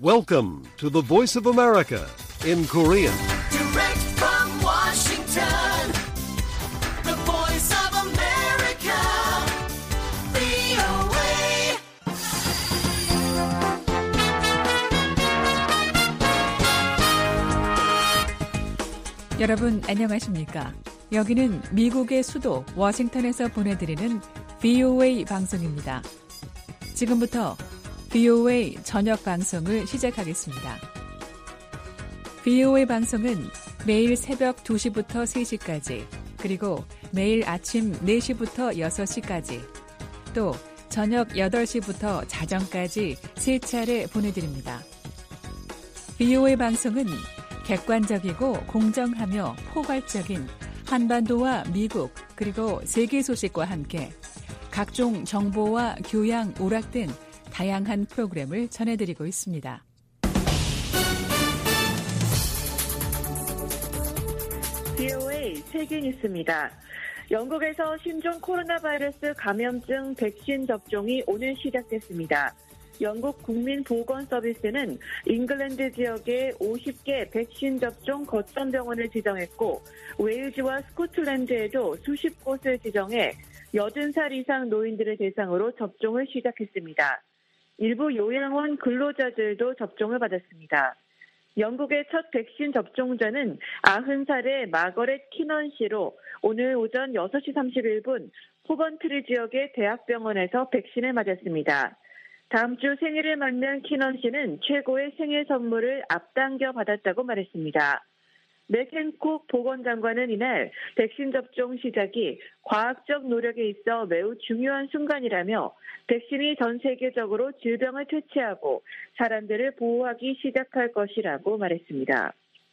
Welcome to the Voice of America in Korean. Direct from Washington, the Voice of America, VOA. 여러분 안녕하십니까? 여기는 미국의 수도 워싱턴에서 보내드리는 VOA 방송입니다. 지금부터 VOA 저녁 방송을 시작하겠습니다. VOA 방송은 매일 새벽 2시부터 3시까지, 그리고 매일 아침 4시부터 6시까지, 또 저녁 8시부터 자정까지 3차례 보내드립니다. VOA 방송은 객관적이고 공정하며 포괄적인 한반도와 미국 그리고 세계 소식과 함께 각종 정보와 교양, 오락 등 다양한 프로그램을 전해드리고 있습니다. VOA 세계 뉴스입니다. 영국에서 신종 코로나 바이러스 감염증 백신 접종이 오늘 시작됐습니다. 영국 국민보건서비스는 잉글랜드 지역에 50개 백신 접종 거점 병원을 지정했고, 웨일즈와 스코틀랜드에도 수십 곳을 지정해 80살 이상 노인들을 대상으로 접종을 시작했습니다. 일부 요양원 근로자들도 접종을 받았습니다. 영국의 첫 백신 접종자는 90살의 마거렛 키넌 씨로 오늘 오전 6시 31분 포번트리 지역의 대학병원에서 백신을 맞았습니다. 다음 주 생일을 맞는 키넌 씨는 최고의 생일 선물을 앞당겨 받았다고 말했습니다. 맥 헨콕 보건장관은 이날 백신 접종 시작이 과학적 노력에 있어 매우 중요한 순간이라며 백신이 전 세계적으로 질병을 퇴치하고 사람들을 보호하기 시작할 것이라고 말했습니다.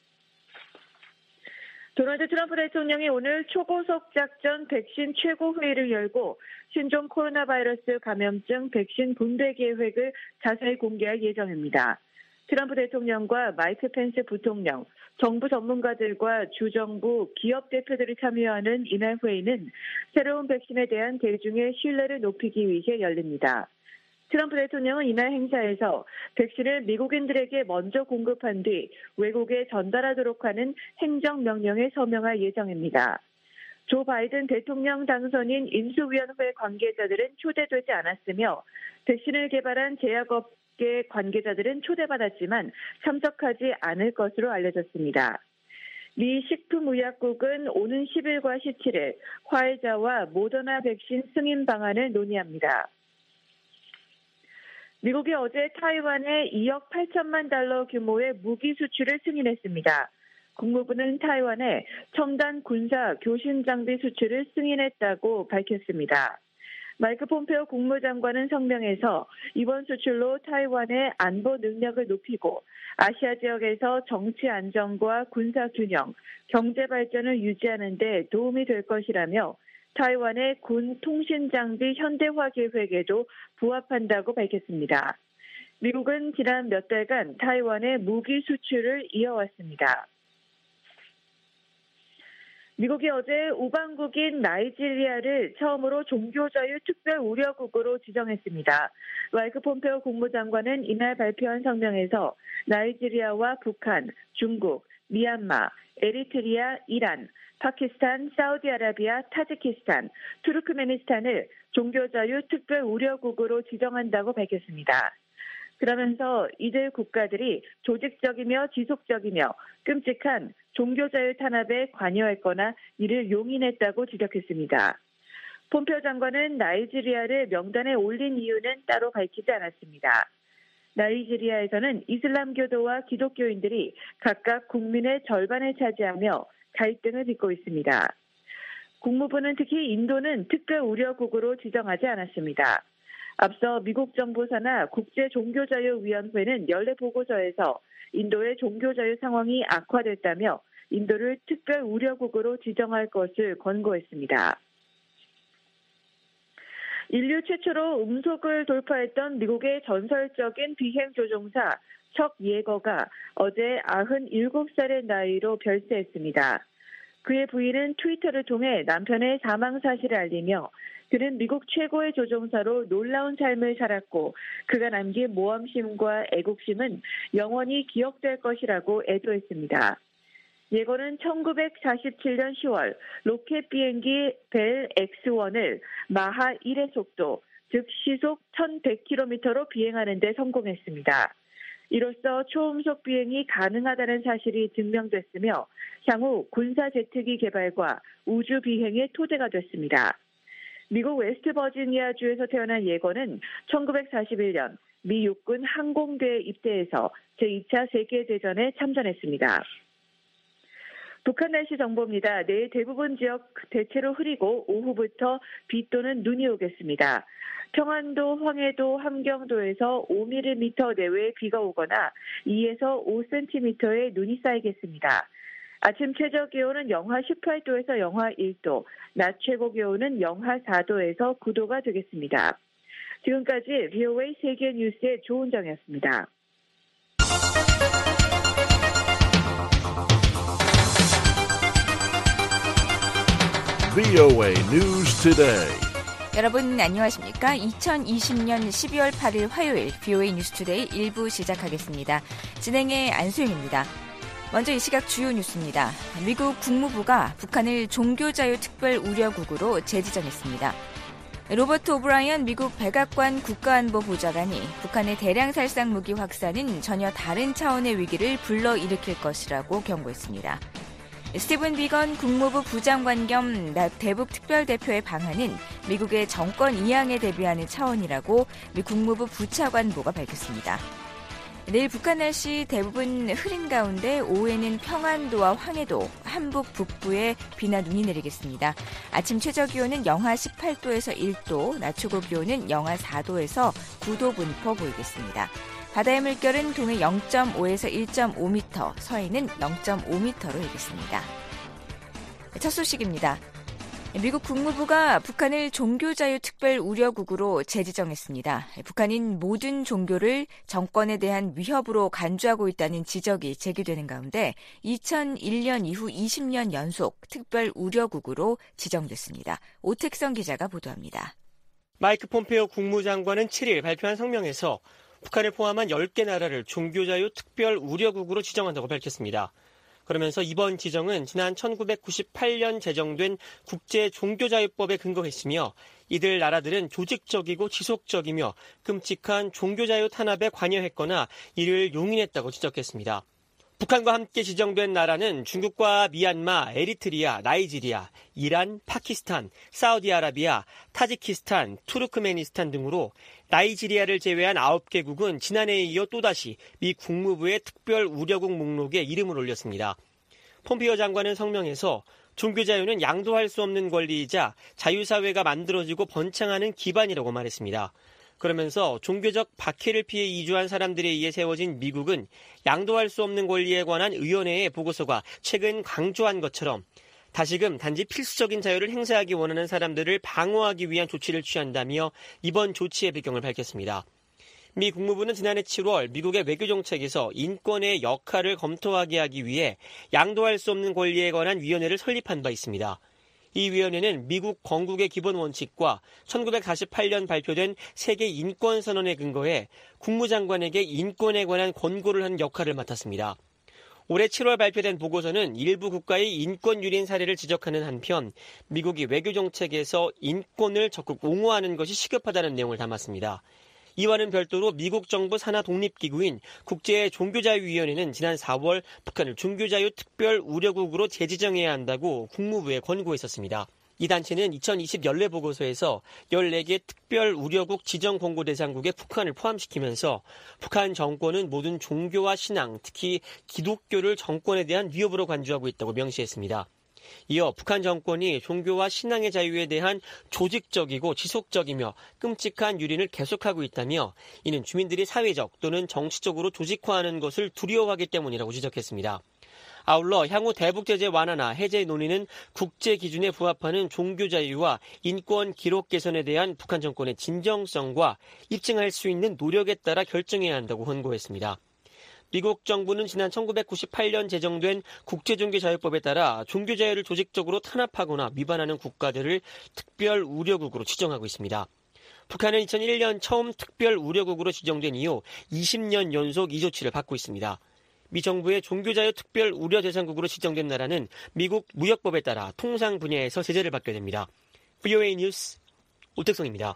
도널드 트럼프 대통령이 오늘 초고속 작전 백신 최고회의를 열고 신종 코로나 바이러스 감염증 백신 분배 계획을 자세히 공개할 예정입니다. 트럼프 대통령과 마이크 펜스 부통령, 정부 전문가들과 주정부, 기업 대표들이 참여하는 이날 회의는 새로운 백신에 대한 대중의 신뢰를 높이기 위해 열립니다. 트럼프 대통령은 이날 행사에서 백신을 미국인들에게 먼저 공급한 뒤 외국에 전달하도록 하는 행정명령에 서명할 예정입니다. 조 바이든 대통령 당선인 인수위원회 관계자들은 초대되지 않았으며 백신을 개발한 제약업계 관계자들은 초대받았지만 참석하지 않을 것으로 알려졌습니다. 미 식품의약국은 오는 10일과 17일 화이자와 모더나 백신 승인 방안을 논의합니다. 미국이 어제 타이완에 2억 8천만 달러 규모의 무기 수출을 승인했습니다. 국무부는 타이완에 첨단 군사 교신 장비 수출을 승인했다고 밝혔습니다. 마이크 폼페오 국무장관은 성명에서 이번 수출로 타이완의 안보 능력을 높이고 아시아 지역에서 정치 안정과 군사 균형, 경제 발전을 유지하는 데 도움이 될 것이라며 타이완의 군 통신 장비 현대화 계획에도 부합한다고 밝혔습니다. 미국은 지난 몇 달간 타이완의 무기 수출을 이어왔습니다. 미국이 어제 우방국인 나이지리아를 처음으로 종교자유 특별 우려국으로 지정했습니다. 마이크 폼페오 국무장관은 이날 발표한 성명에서 나이지리아와 북한, 중국, 미얀마, 에리트리아, 이란, 파키스탄, 사우디아라비아, 타지키스탄, 투르크메니스탄을 종교자유 특별 우려국으로 지정한다고 밝혔습니다. 그러면서 이들 국가들이 조직적이며 지속적이며 끔찍한 종교자유 탄압에 관여했거나 이를 용인했다고 지적했습니다. 폼페오 장관은 나이지리아를 명단에 올린 이유는 따로 밝히지 않았습니다. 나이지리아에서는 이슬람교도와 기독교인들이 각각 국민의 절반을 차지하며 갈등을 빚고 있습니다. 국무부는 특히 인도는 특별 우려국으로 지정하지 않았습니다. 앞서 미국 정부 산하 국제종교자유위원회는 연례 보고서에서 인도의 종교자유 상황이 악화됐다며 인도를 특별 우려국으로 지정할 것을 권고했습니다. 인류 최초로 음속을 돌파했던 미국의 전설적인 비행조종사 척 예거가 어제 97살의 나이로 별세했습니다. 그의 부인은 트위터를 통해 남편의 사망 사실을 알리며 그는 미국 최고의 조종사로 놀라운 삶을 살았고 그가 남긴 모험심과 애국심은 영원히 기억될 것이라고 애도했습니다. 예고는 1947년 10월 로켓 비행기 벨 X-1을 마하 1의 속도, 즉 시속 1100km로 비행하는 데 성공했습니다. 이로써 초음속 비행이 가능하다는 사실이 증명됐으며 향후 군사 제트기 개발과 우주 비행의 토대가 됐습니다. 미국 웨스트버지니아주에서 태어난 예거는 1941년 미 육군 항공대에 입대해서 제2차 세계대전에 참전했습니다. 북한 날씨 정보입니다. 내일 대부분 지역 대체로 흐리고 오후부터 비 또는 눈이 오겠습니다. 평안도, 황해도, 함경도에서 5mm 내외의 비가 오거나 2에서 5cm의 눈이 쌓이겠습니다. 아침 최저 기온은 영하 18도에서 영하 1도, 낮 최고 기온은 영하 4도에서 9도가 되겠습니다. 지금까지 VOA 세계 뉴스의 조은정이었습니다. VOA News Today. 여러분 안녕하십니까? 2020년 12월 8일 화요일 VOA 뉴스 투데이 1부 시작하겠습니다. 진행의 안소영입니다. 먼저 이 시각 주요 뉴스입니다. 미국 국무부가 북한을 종교자유특별 우려국으로 재지정했습니다. 로버트 오브라이언 미국 백악관 국가안보보좌관이 북한의 대량 살상 무기 확산은 전혀 다른 차원의 위기를 불러일으킬 것이라고 경고했습니다. 스티븐 비건 국무부 부장관 겸 대북 특별대표의 방한은 미국의 정권 이양에 대비하는 차원이라고 미 국무부 부차관보가 밝혔습니다. 내일 북한 날씨 대부분 흐린 가운데 오후에는 평안도와 황해도, 한북 북부에 비나 눈이 내리겠습니다. 아침 최저 기온은 영하 18도에서 1도, 낮 최고 기온은 영하 4도에서 9도 분포 보이겠습니다. 바다의 물결은 동해 0.5에서 1.5m, 서해는 0.5m로 일겠습니다. 첫 소식입니다. 미국 국무부가 북한을 종교자유특별 우려국으로 재지정했습니다. 북한인 모든 종교를 정권에 대한 위협으로 간주하고 있다는 지적이 제기되는 가운데 2001년 이후 20년 연속 특별 우려국으로 지정됐습니다. 오택성 기자가 보도합니다. 마이크 폼페이오 국무장관은 7일 발표한 성명에서 북한을 포함한 10개 나라를 종교자유 특별 우려국으로 지정한다고 밝혔습니다. 그러면서 이번 지정은 지난 1998년 제정된 국제종교자유법에 근거했으며 이들 나라들은 조직적이고 지속적이며 끔찍한 종교자유 탄압에 관여했거나 이를 용인했다고 지적했습니다. 북한과 함께 지정된 나라는 중국과 미얀마, 에리트리아, 나이지리아, 이란, 파키스탄, 사우디아라비아, 타지키스탄, 투르크메니스탄 등으로 나이지리아를 제외한 9개국은 지난해에 이어 또다시 미 국무부의 특별 우려국 목록에 이름을 올렸습니다. 폼페이오 장관은 성명에서 종교자유는 양도할 수 없는 권리이자 자유사회가 만들어지고 번창하는 기반이라고 말했습니다. 그러면서 종교적 박해를 피해 이주한 사람들에 의해 세워진 미국은 양도할 수 없는 권리에 관한 의원회의 보고서가 최근 강조한 것처럼 다시금 단지 필수적인 자유를 행사하기 원하는 사람들을 방어하기 위한 조치를 취한다며 이번 조치의 배경을 밝혔습니다. 미 국무부는 지난해 7월 미국의 외교정책에서 인권의 역할을 검토하게 하기 위해 양도할 수 없는 권리에 관한 위원회를 설립한 바 있습니다. 이 위원회는 미국 건국의 기본 원칙과 1948년 발표된 세계 인권선언에 근거해 국무장관에게 인권에 관한 권고를 한 역할을 맡았습니다. 올해 7월 발표된 보고서는 일부 국가의 인권 유린 사례를 지적하는 한편 미국이 외교정책에서 인권을 적극 옹호하는 것이 시급하다는 내용을 담았습니다. 이와는 별도로 미국 정부 산하 독립기구인 국제종교자유위원회는 지난 4월 북한을 종교자유 특별 우려국으로 재지정해야 한다고 국무부에 권고했었습니다. 이 단체는 2020 연례 보고서에서 14개 특별 우려국 지정 권고 대상국에 북한을 포함시키면서 북한 정권은 모든 종교와 신앙, 특히 기독교를 정권에 대한 위협으로 간주하고 있다고 명시했습니다. 이어 북한 정권이 종교와 신앙의 자유에 대한 조직적이고 지속적이며 끔찍한 유린을 계속하고 있다며 이는 주민들이 사회적 또는 정치적으로 조직화하는 것을 두려워하기 때문이라고 지적했습니다. 아울러 향후 대북 제재 완화나 해제 논의는 국제 기준에 부합하는 종교 자유와 인권 기록 개선에 대한 북한 정권의 진정성과 입증할 수 있는 노력에 따라 결정해야 한다고 권고했습니다. 미국 정부는 지난 1998년 제정된 국제종교자유법에 따라 종교자유를 조직적으로 탄압하거나 위반하는 국가들을 특별 우려국으로 지정하고 있습니다. 북한은 2001년 처음 특별 우려국으로 지정된 이후 20년 연속 이 조치를 받고 있습니다. 미 정부의 종교자유 특별 우려 대상국으로 지정된 나라는 미국 무역법에 따라 통상 분야에서 제재를 받게 됩니다. VOA 뉴스 오택성입니다.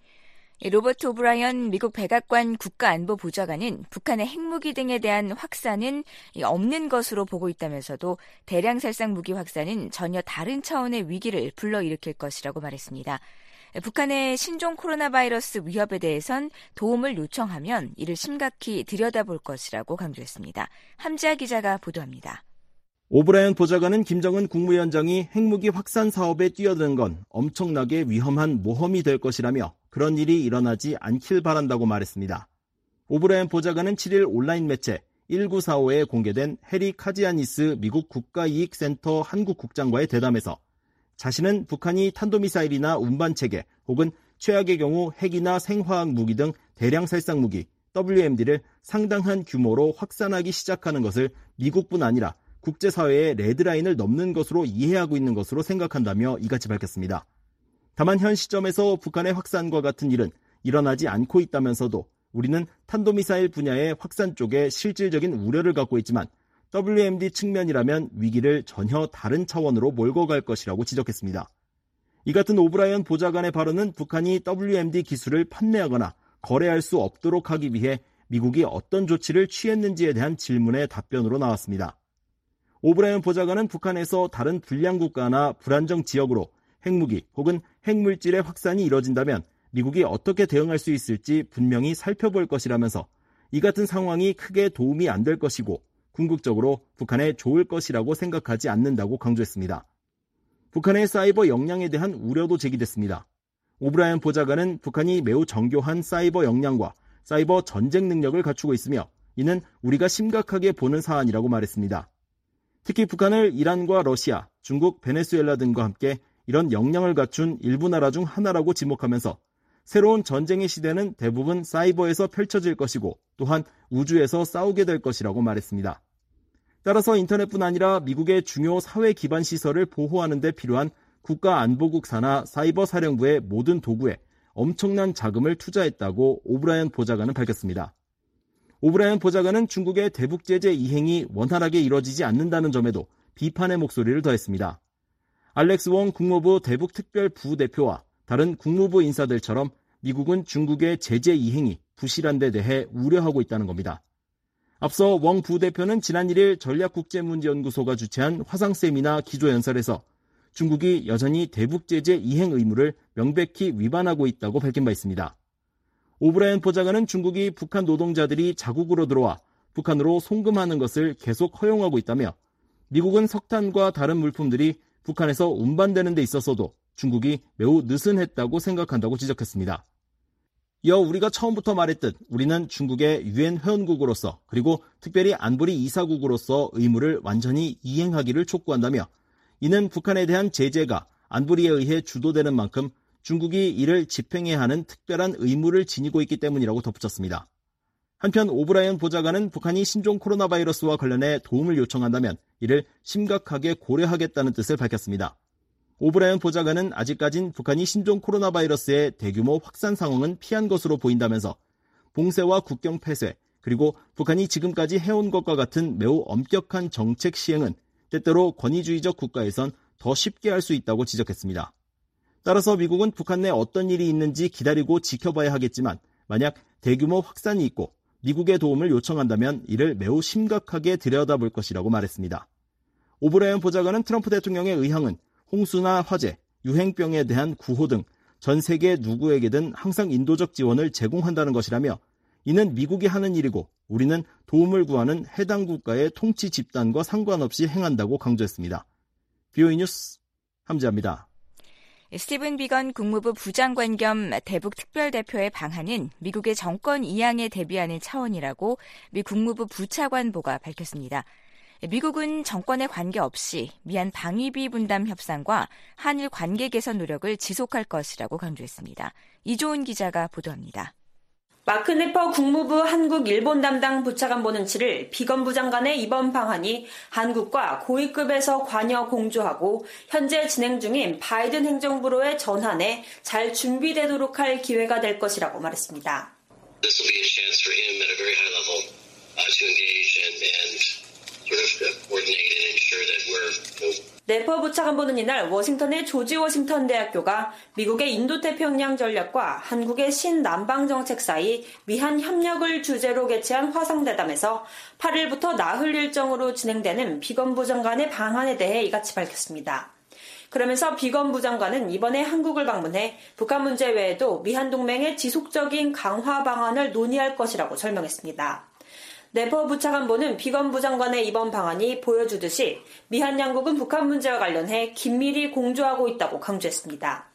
로버트 오브라이언 미국 백악관 국가안보보좌관은 북한의 핵무기 등에 대한 확산은 없는 것으로 보고 있다면서도 대량 살상 무기 확산은 전혀 다른 차원의 위기를 불러일으킬 것이라고 말했습니다. 북한의 신종 코로나 바이러스 위협에 대해선 도움을 요청하면 이를 심각히 들여다볼 것이라고 강조했습니다. 함지아 기자가 보도합니다. 오브라이언 보좌관은 김정은 국무위원장이 핵무기 확산 사업에 뛰어드는 건 엄청나게 위험한 모험이 될 것이라며 그런 일이 일어나지 않길 바란다고 말했습니다. 오브라이언 보좌관은 7일 온라인 매체 1945에 공개된 해리 카지아니스 미국 국가이익센터 한국국장과의 대담에서 자신은 북한이 탄도미사일이나 운반체계 혹은 최악의 경우 핵이나 생화학 무기 등 대량 살상 무기 WMD를 상당한 규모로 확산하기 시작하는 것을 미국뿐 아니라 국제사회의 레드라인을 넘는 것으로 이해하고 있는 것으로 생각한다며 이같이 밝혔습니다. 다만 현 시점에서 북한의 확산과 같은 일은 일어나지 않고 있다면서도 우리는 탄도미사일 분야의 확산 쪽에 실질적인 우려를 갖고 있지만 WMD 측면이라면 위기를 전혀 다른 차원으로 몰고 갈 것이라고 지적했습니다. 이 같은 오브라이언 보좌관의 발언은 북한이 WMD 기술을 판매하거나 거래할 수 없도록 하기 위해 미국이 어떤 조치를 취했는지에 대한 질문의 답변으로 나왔습니다. 오브라이언 보좌관은 북한에서 다른 불량 국가나 불안정 지역으로 핵무기 혹은 핵물질의 확산이 이뤄진다면 미국이 어떻게 대응할 수 있을지 분명히 살펴볼 것이라면서 이 같은 상황이 크게 도움이 안 될 것이고 궁극적으로 북한에 좋을 것이라고 생각하지 않는다고 강조했습니다. 북한의 사이버 역량에 대한 우려도 제기됐습니다. 오브라이언 보좌관은 북한이 매우 정교한 사이버 역량과 사이버 전쟁 능력을 갖추고 있으며 이는 우리가 심각하게 보는 사안이라고 말했습니다. 특히 북한을 이란과 러시아, 중국, 베네수엘라 등과 함께 이런 역량을 갖춘 일부 나라 중 하나라고 지목하면서 새로운 전쟁의 시대는 대부분 사이버에서 펼쳐질 것이고 또한 우주에서 싸우게 될 것이라고 말했습니다. 따라서 인터넷뿐 아니라 미국의 중요 사회 기반 시설을 보호하는 데 필요한 국가안보국 산하 사이버 사령부의 모든 도구에 엄청난 자금을 투자했다고 오브라이언 보좌관은 밝혔습니다. 오브라이언 보좌관은 중국의 대북 제재 이행이 원활하게 이뤄지지 않는다는 점에도 비판의 목소리를 더했습니다. 알렉스 웡 국무부 대북 특별 부대표와 다른 국무부 인사들처럼 미국은 중국의 제재 이행이 부실한 데 대해 우려하고 있다는 겁니다. 앞서 웡 부대표는 지난 1일 전략국제문제연구소가 주최한 화상세미나 기조연설에서 중국이 여전히 대북 제재 이행 의무를 명백히 위반하고 있다고 밝힌 바 있습니다. 오브라이언 보좌관은 중국이 북한 노동자들이 자국으로 들어와 북한으로 송금하는 것을 계속 허용하고 있다며 미국은 석탄과 다른 물품들이 북한에서 운반되는 데 있어서도 중국이 매우 느슨했다고 생각한다고 지적했습니다. 이어 우리가 처음부터 말했듯 우리는 중국의 유엔 회원국으로서 그리고 특별히 안보리 이사국으로서 의무를 완전히 이행하기를 촉구한다며 이는 북한에 대한 제재가 안보리에 의해 주도되는 만큼 중국이 이를 집행해야 하는 특별한 의무를 지니고 있기 때문이라고 덧붙였습니다. 한편 오브라이언 보좌관은 북한이 신종 코로나 바이러스와 관련해 도움을 요청한다면 이를 심각하게 고려하겠다는 뜻을 밝혔습니다. 오브라이언 보좌관은 아직까진 북한이 신종 코로나 바이러스의 대규모 확산 상황은 피한 것으로 보인다면서 봉쇄와 국경 폐쇄 그리고 북한이 지금까지 해온 것과 같은 매우 엄격한 정책 시행은 때때로 권위주의적 국가에선 더 쉽게 할 수 있다고 지적했습니다. 따라서 미국은 북한 내 어떤 일이 있는지 기다리고 지켜봐야 하겠지만 만약 대규모 확산이 있고 미국의 도움을 요청한다면 이를 매우 심각하게 들여다볼 것이라고 말했습니다. 오브라이언 보좌관은 트럼프 대통령의 의향은 홍수나 화재, 유행병에 대한 구호 등 전 세계 누구에게든 항상 인도적 지원을 제공한다는 것이라며 이는 미국이 하는 일이고 우리는 도움을 구하는 해당 국가의 통치 집단과 상관없이 행한다고 강조했습니다. VOA 뉴스 함지아입니다. 스티븐 비건 국무부 부장관 겸 대북 특별대표의 방한은 미국의 정권 이양에 대비하는 차원이라고 미 국무부 부차관보가 밝혔습니다. 미국은 정권에 관계없이 미한 방위비 분담 협상과 한일 관계 개선 노력을 지속할 것이라고 강조했습니다. 이조은 기자가 보도합니다. 마크 네퍼 국무부 한국-일본 담당 부차관보는 7일 비건부 장관의 이번 방안이 한국과 고위급에서 관여 공조하고 현재 진행 중인 바이든 행정부로의 전환에 잘 준비되도록 할 기회가 될 것이라고 말했습니다. This will be a chance for him at a very high level to engage and sort of coordinate and ensure that we're 네퍼 부차관보는 이날 워싱턴의 조지 워싱턴 대학교가 미국의 인도태평양 전략과 한국의 신남방정책 사이 미한 협력을 주제로 개최한 화상대담에서 8일부터 나흘 일정으로 진행되는 비건부 장관의 방안에 대해 이같이 밝혔습니다. 그러면서 비건부 장관은 이번에 한국을 방문해 북한 문제 외에도 미한 동맹의 지속적인 강화 방안을 논의할 것이라고 설명했습니다. 네퍼 부차관보는 비건부 장관의 이번 방안이 보여주듯이 미한 양국은 북한 문제와 관련해 긴밀히 공조하고 있다고 강조했습니다.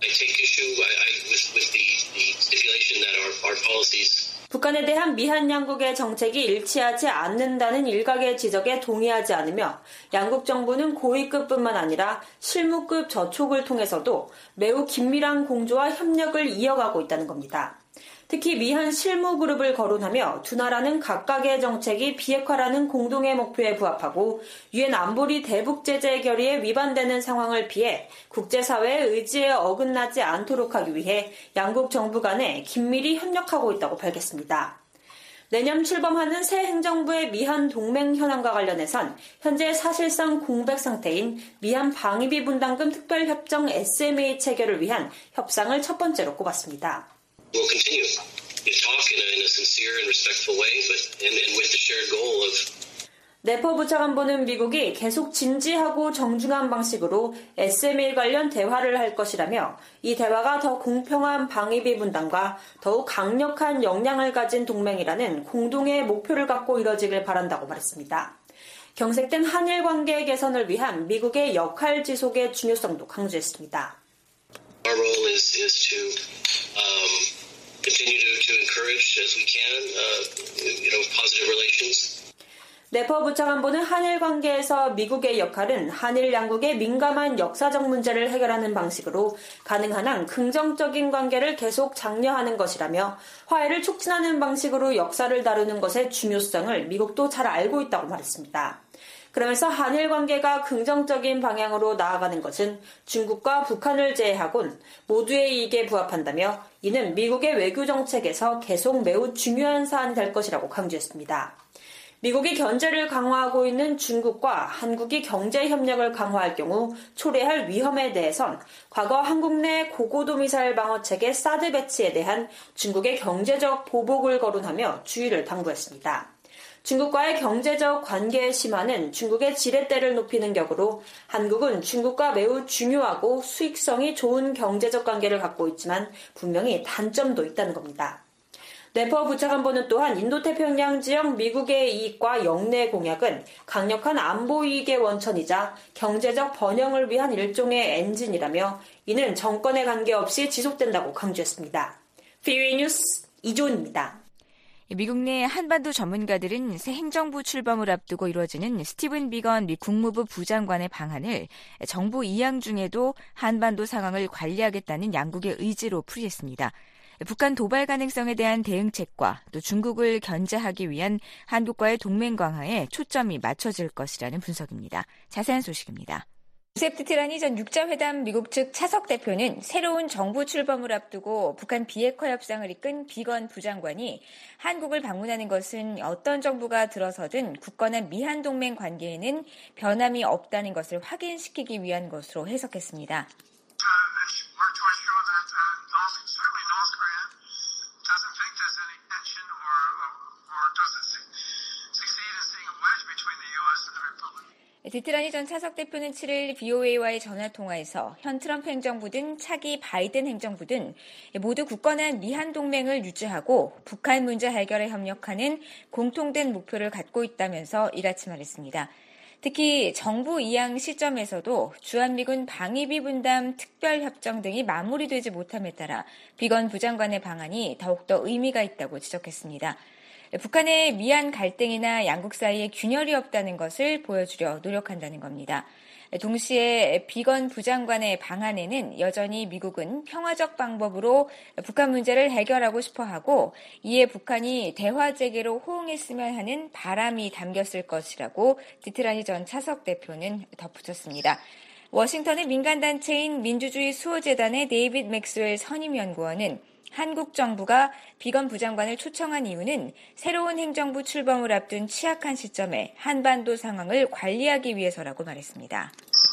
북한에 대한 미한 양국의 정책이 일치하지 않는다는 일각의 지적에 동의하지 않으며 양국 정부는 고위급뿐만 아니라 실무급 저촉을 통해서도 매우 긴밀한 공조와 협력을 이어가고 있다는 겁니다. 특히 미한 실무그룹을 거론하며 두 나라는 각각의 정책이 비핵화라는 공동의 목표에 부합하고 유엔 안보리 대북제재 결의에 위반되는 상황을 피해 국제사회의 의지에 어긋나지 않도록 하기 위해 양국 정부 간에 긴밀히 협력하고 있다고 밝혔습니다. 내년 출범하는 새 행정부의 미한 동맹 현안과 관련해선 현재 사실상 공백 상태인 미한 방위비 분담금 특별협정 SMA 체결을 위한 협상을 첫 번째로 꼽았습니다. We'll continue to talk in a sincere and respectful way, but and with the shared goal of. 네퍼 부차관보는 미국이 계속 진지하고 정중한 방식으로 SMA 관련 대화를 할 것이라며 이 대화가 더 공평한 방위비 분담과 더욱 강력한 역량을 가진 동맹이라는 공동의 목표를 갖고 이뤄지길 바란다고 말했습니다. 경색된 한일 관계 개선을 위한 미국의 역할 지속의 중요성도 강조했습니다. Our role is to continue to encourage as we can, positive relations. 네퍼 부차관보는 한일 관계에서 미국의 역할은 한일 양국의 민감한 역사적 문제를 해결하는 방식으로 가능한 한 긍정적인 관계를 계속 장려하는 것이라며 화해를 촉진하는 방식으로 역사를 다루는 것의 중요성을 미국도 잘 알고 있다고 말했습니다. 그러면서 한일 관계가 긍정적인 방향으로 나아가는 것은 중국과 북한을 제외하곤 모두의 이익에 부합한다며 이는 미국의 외교 정책에서 계속 매우 중요한 사안이 될 것이라고 강조했습니다. 미국이 견제를 강화하고 있는 중국과 한국이 경제 협력을 강화할 경우 초래할 위험에 대해선 과거 한국 내 고고도 미사일 방어 체계 사드 배치에 대한 중국의 경제적 보복을 거론하며 주의를 당부했습니다. 중국과의 경제적 관계의 심화는 중국의 지렛대를 높이는 격으로 한국은 중국과 매우 중요하고 수익성이 좋은 경제적 관계를 갖고 있지만 분명히 단점도 있다는 겁니다. 네퍼 부차관보는 또한 인도태평양 지역 미국의 이익과 영내 공약은 강력한 안보 이익의 원천이자 경제적 번영을 위한 일종의 엔진이라며 이는 정권에 관계없이 지속된다고 강조했습니다. VOA 뉴스 이조은입니다. 미국 내 한반도 전문가들은 새 행정부 출범을 앞두고 이루어지는 스티븐 비건 미 국무부 부장관의 방안을 정부 이양 중에도 한반도 상황을 관리하겠다는 양국의 의지로 풀이했습니다. 북한 도발 가능성에 대한 대응책과 또 중국을 견제하기 위한 한국과의 동맹 강화에 초점이 맞춰질 것이라는 분석입니다. 자세한 소식입니다. 조셉 티라니 전 육자회담 미국 측 차석 대표는 새로운 정부 출범을 앞두고 북한 비핵화 협상을 이끈 비건 부장관이 한국을 방문하는 것은 어떤 정부가 들어서든 굳건한 미한 동맹 관계에는 변함이 없다는 것을 확인시키기 위한 것으로 해석했습니다. 디트라니 전 차석 대표는 7일 VOA와의 전화통화에서 현 트럼프 행정부든 차기 바이든 행정부든 모두 굳건한 미한 동맹을 유지하고 북한 문제 해결에 협력하는 공통된 목표를 갖고 있다면서 이같이 말했습니다. 특히 정부 이양 시점에서도 주한미군 방위비 분담 특별협정 등이 마무리되지 못함에 따라 비건 부장관의 방안이 더욱더 의미가 있다고 지적했습니다. 북한의 미한 갈등이나 양국 사이에 균열이 없다는 것을 보여주려 노력한다는 겁니다. 동시에 비건 부장관의 방안에는 여전히 미국은 평화적 방법으로 북한 문제를 해결하고 싶어하고 이에 북한이 대화 재개로 호응했으면 하는 바람이 담겼을 것이라고 디트라니 전 차석 대표는 덧붙였습니다. 워싱턴의 민간단체인 민주주의 수호재단의 데이빗 맥스웰 선임연구원은 한국 정부가 비건 부장관을 초청한 이유는 새로운 행정부 출범을 앞둔 취약한 시점에 한반도 상황을 관리하기 위해서라고 말했습니다.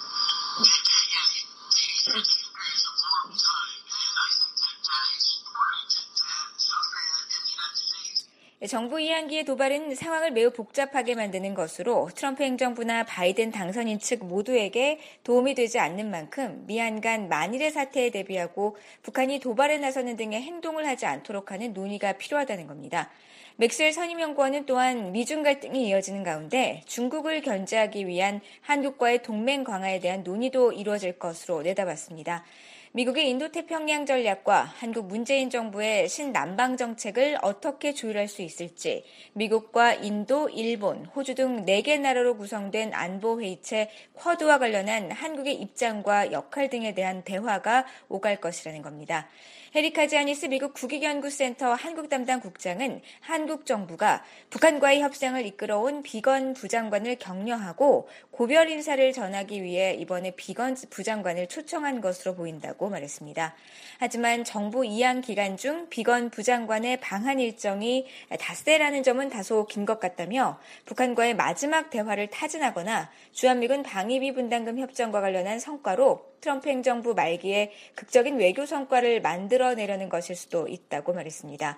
정부 2학기의 도발은 상황을 매우 복잡하게 만드는 것으로 트럼프 행정부나 바이든 당선인 측 모두에게 도움이 되지 않는 만큼 미한 간 만일의 사태에 대비하고 북한이 도발에 나서는 등의 행동을 하지 않도록 하는 논의가 필요하다는 겁니다. 맥스웰 선임연구원은 또한 미중 갈등이 이어지는 가운데 중국을 견제하기 위한 한국과의 동맹 강화에 대한 논의도 이루어질 것으로 내다봤습니다. 미국의 인도태평양 전략과 한국 문재인 정부의 신남방 정책을 어떻게 조율할 수 있을지 미국과 인도, 일본, 호주 등 4개 나라로 구성된 안보회의체 쿼드와 관련한 한국의 입장과 역할 등에 대한 대화가 오갈 것이라는 겁니다. 헤리카 지아니스 미국 국익연구센터 한국 담당 국장은 한국 정부가 북한과의 협상을 이끌어온 비건 부장관을 격려하고 고별 인사를 전하기 위해 이번에 비건 부장관을 초청한 것으로 보인다고 말했습니다. 하지만 정부 2학 기간 중 비건 부장관의 방한 일정이 닷새라는 점은 다소 긴 것 같다며 북한과의 마지막 대화를 타진하거나 주한미군 방위비 분담금 협정과 관련한 성과로 트럼프 행정부 말기에 극적인 외교 성과를 만들어내려는 것일 수도 있다고 말했습니다.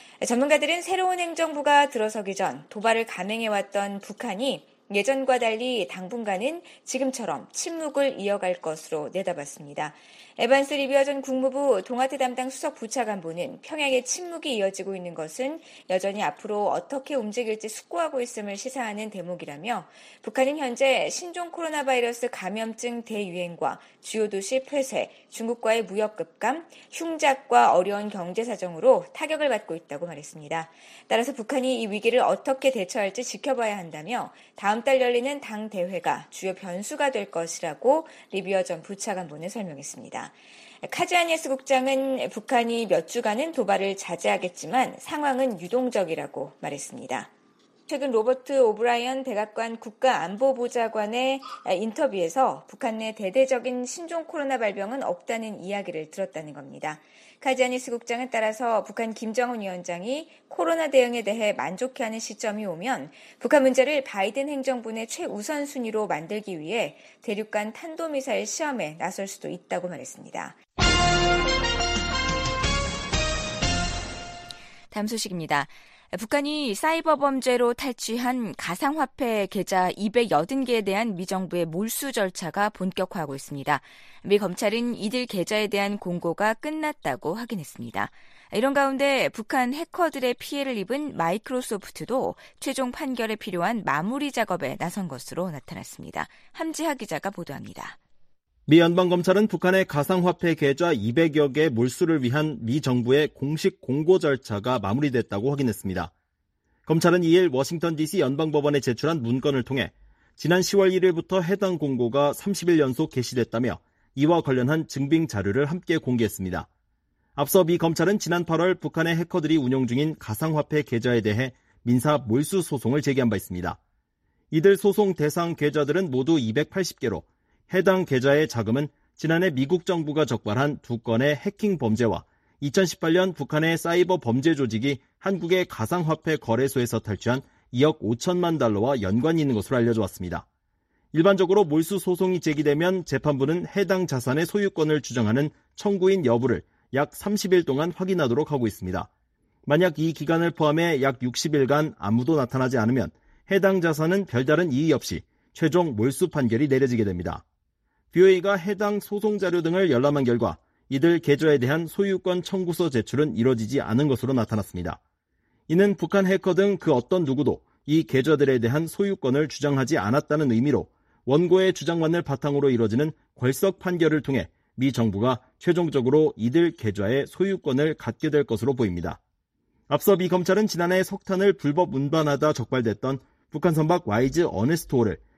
전문가들은 새로운 행정부가 들어서기 전 도발을 감행해왔던 북한이 예전과 달리 당분간은 지금처럼 침묵을 이어갈 것으로 내다봤습니다. 에반스 리비어 전 국무부 동아태 담당 수석 부차관보는 평양의 침묵이 이어지고 있는 것은 여전히 앞으로 어떻게 움직일지 숙고하고 있음을 시사하는 대목이라며 북한은 현재 신종 코로나 바이러스 감염증 대유행과 주요 도시 폐쇄, 중국과의 무역 급감, 흉작과 어려운 경제 사정으로 타격을 받고 있다고 말했습니다. 따라서 북한이 이 위기를 어떻게 대처할지 지켜봐야 한다며 다음 달 열리는 당 대회가 주요 변수가 될 것이라고 리비어 전 부차관보는 설명했습니다. 카지아니스 국장은 북한이 몇 주간은 도발을 자제하겠지만 상황은 유동적이라고 말했습니다. 최근 로버트 오브라이언 백악관 국가안보보좌관의 인터뷰에서 북한 내 대대적인 신종 코로나 발병은 없다는 이야기를 들었다는 겁니다. 카지아니스 국장은 따라서 북한 김정은 위원장이 코로나 대응에 대해 만족해하는 시점이 오면 북한 문제를 바이든 행정부 내 최우선 순위로 만들기 위해 대륙간 탄도미사일 시험에 나설 수도 있다고 말했습니다. 다음 소식입니다. 북한이 사이버 범죄로 탈취한 가상화폐 계좌 280개에 대한 미정부의 몰수 절차가 본격화하고 있습니다. 미 검찰은 이들 계좌에 대한 공고가 끝났다고 확인했습니다. 이런 가운데 북한 해커들의 피해를 입은 마이크로소프트도 최종 판결에 필요한 마무리 작업에 나선 것으로 나타났습니다. 함지하 기자가 보도합니다. 미 연방검찰은 북한의 가상화폐 계좌 200여 개 몰수를 위한 미 정부의 공식 공고 절차가 마무리됐다고 확인했습니다. 검찰은 2일 워싱턴 DC 연방법원에 제출한 문건을 통해 지난 10월 1일부터 해당 공고가 30일 연속 게시됐다며 이와 관련한 증빙 자료를 함께 공개했습니다. 앞서 미 검찰은 지난 8월 북한의 해커들이 운영 중인 가상화폐 계좌에 대해 민사 몰수 소송을 제기한 바 있습니다. 이들 소송 대상 계좌들은 모두 280개로 해당 계좌의 자금은 지난해 미국 정부가 적발한 2건의 해킹 범죄와 2018년 북한의 사이버 범죄 조직이 한국의 가상화폐 거래소에서 탈취한 2억 5천만 달러와 연관이 있는 것으로 알려져 왔습니다. 일반적으로 몰수 소송이 제기되면 재판부는 해당 자산의 소유권을 주장하는 청구인 여부를 약 30일 동안 확인하도록 하고 있습니다. 만약 이 기간을 포함해 약 60일간 아무도 나타나지 않으면 해당 자산은 별다른 이의 없이 최종 몰수 판결이 내려지게 됩니다. BOA가 해당 소송 자료 등을 열람한 결과 이들 계좌에 대한 소유권 청구서 제출은 이뤄지지 않은 것으로 나타났습니다. 이는 북한 해커 등 그 어떤 누구도 이 계좌들에 대한 소유권을 주장하지 않았다는 의미로 원고의 주장만을 바탕으로 이뤄지는 궐석 판결을 통해 미 정부가 최종적으로 이들 계좌의 소유권을 갖게 될 것으로 보입니다. 앞서 미 검찰은 지난해 석탄을 불법 운반하다 적발됐던 북한 선박 와이즈 어네스토호를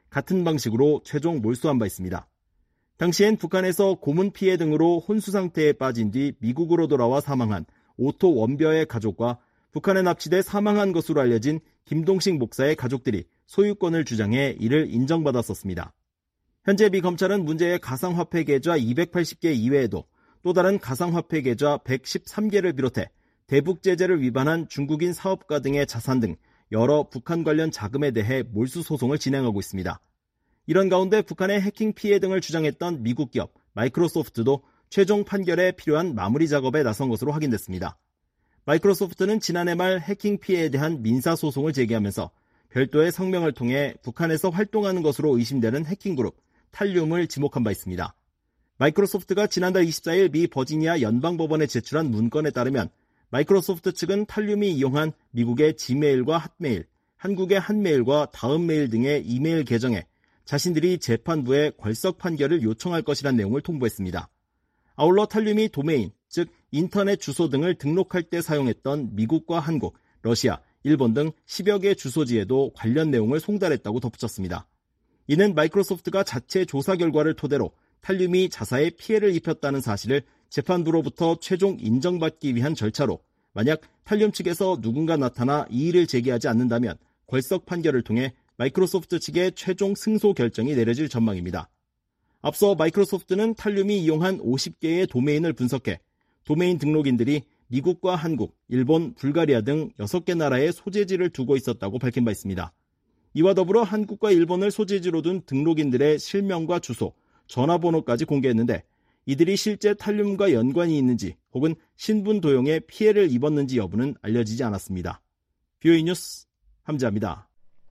같은 방식으로 최종 몰수한 바 있습니다. 당시엔 북한에서 고문 피해 등으로 혼수 상태에 빠진 뒤 미국으로 돌아와 사망한 오토 원벼의 가족과 북한에 납치돼 사망한 것으로 알려진 김동식 목사의 가족들이 소유권을 주장해 이를 인정받았었습니다. 현재 미 검찰은 문제의 가상화폐 계좌 280개 이외에도 또 다른 가상화폐 계좌 113개를 비롯해 대북 제재를 위반한 중국인 사업가 등의 자산 등 여러 북한 관련 자금에 대해 몰수 소송을 진행하고 있습니다. 이런 가운데 북한의 해킹 피해 등을 주장했던 미국 기업 마이크로소프트도 최종 판결에 필요한 마무리 작업에 나선 것으로 확인됐습니다. 마이크로소프트는 지난해 말 해킹 피해에 대한 민사 소송을 제기하면서 별도의 성명을 통해 북한에서 활동하는 것으로 의심되는 해킹 그룹 탈륨을 지목한 바 있습니다. 마이크로소프트가 지난달 24일 미 버지니아 연방법원에 제출한 문건에 따르면 마이크로소프트 측은 탈륨이 이용한 미국의 지메일과 핫메일, 한국의 한메일과 다음메일 등의 이메일 계정에 자신들이 재판부에 궐석 판결을 요청할 것이란 내용을 통보했습니다. 아울러 탈륨이 도메인, 즉 인터넷 주소 등을 등록할 때 사용했던 미국과 한국, 러시아, 일본 등 10여 개 주소지에도 관련 내용을 송달했다고 덧붙였습니다. 이는 마이크로소프트가 자체 조사 결과를 토대로 탈륨이 자사에 피해를 입혔다는 사실을 재판부로부터 최종 인정받기 위한 절차로 만약 탈륨 측에서 누군가 나타나 이의를 제기하지 않는다면 궐석 판결을 통해 마이크로소프트 측의 최종 승소 결정이 내려질 전망입니다. 앞서 마이크로소프트는 탈륨이 이용한 50개의 도메인을 분석해 도메인 등록인들이 미국과 한국, 일본, 불가리아 등 6개 나라에 소재지를 두고 있었다고 밝힌 바 있습니다. 이와 더불어 한국과 일본을 소재지로 둔 등록인들의 실명과 주소, 전화번호까지 공개했는데 이들이 실제 탈륨과 연관이 있는지 혹은 신분 도용에 피해를 입었는지 여부는 알려지지 않았습니다. BOE 뉴스 함지아입니다.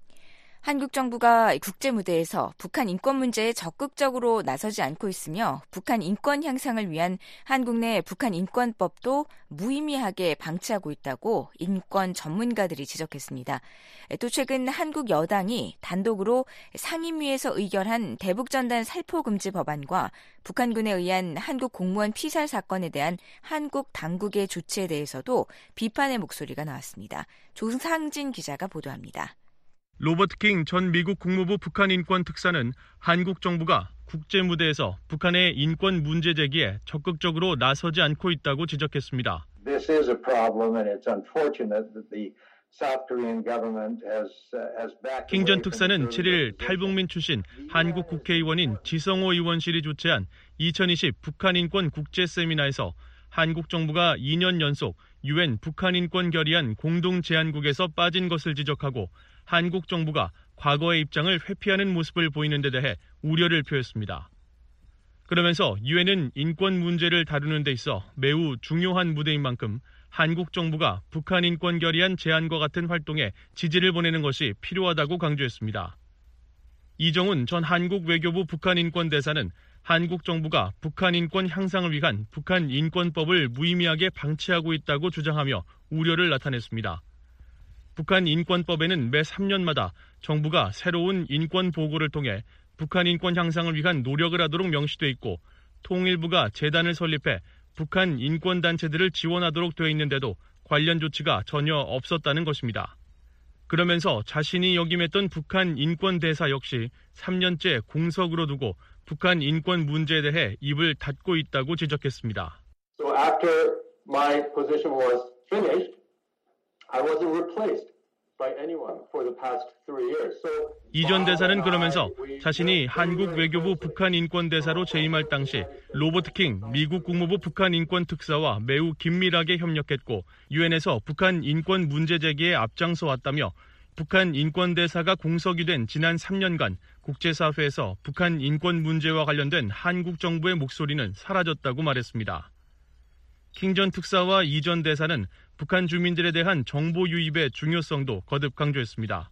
한국 정부가 국제 무대에서 북한 인권 문제에 적극적으로 나서지 않고 있으며 북한 인권 향상을 위한 한국 내 북한 인권법도 무의미하게 방치하고 있다고 인권 전문가들이 지적했습니다. 또 최근 한국 여당이 단독으로 상임위에서 의결한 대북전단 살포금지 법안과 북한군에 의한 한국 공무원 피살 사건에 대한 한국 당국의 조치에 대해서도 비판의 목소리가 나왔습니다. 조상진 기자가 보도합니다. 로버트 킹 전 미국 국무부 북한 인권 특사는 한국 정부가 국제 무대에서 북한의 인권 문제 제기에 적극적으로 나서지 않고 있다고 지적했습니다. This is a problem and it's unfortunate that the South Korean government has backed 킹 전 특사는 7일 탈북민 출신 한국 국회의원인 지성호 의원실이 주최한 2020 북한 인권 국제 세미나에서 한국 정부가 2년 연속 UN 북한 인권 결의안 공동 제안국에서 빠진 것을 지적하고 한국 정부가 과거의 입장을 회피하는 모습을 보이는 데 대해 우려를 표했습니다. 그러면서 유엔은 인권 문제를 다루는 데 있어 매우 중요한 무대인 만큼 한국 정부가 북한 인권 결의안 제안과 같은 활동에 지지를 보내는 것이 필요하다고 강조했습니다. 이정훈 전 한국 외교부 북한 인권 대사는 한국 정부가 북한 인권 향상을 위한 북한 인권법을 무의미하게 방치하고 있다고 주장하며 우려를 나타냈습니다. 북한 인권법에는 매 3년마다 정부가 새로운 인권 보고를 통해 북한 인권 향상을 위한 노력을 하도록 명시돼 있고 통일부가 재단을 설립해 북한 인권단체들을 지원하도록 되어 있는데도 관련 조치가 전혀 없었다는 것입니다. 그러면서 자신이 역임했던 북한 인권대사 역시 3년째 공석으로 두고 북한 인권 문제에 대해 입을 닫고 있다고 지적했습니다. So after my position was finished, I wasn't replaced by anyone for the past 3 years. 이 전 대사는 그러면서 자신이 한국 외교부 북한 인권 대사로 재임할 당시 로버트 킹 미국 국무부 북한 인권 특사와 매우 긴밀하게 협력했고 유엔에서 북한 인권 문제 제기에 앞장서 왔다며 북한 인권 대사가 공석이 된 지난 3년간 국제사회에서 북한 인권 문제와 관련된 한국 정부의 목소리는 사라졌다고 말했습니다. 킹 전 특사와 이 전 대사는 북한 주민들에 대한 정보 유입의 중요성도 거듭 강조했습니다.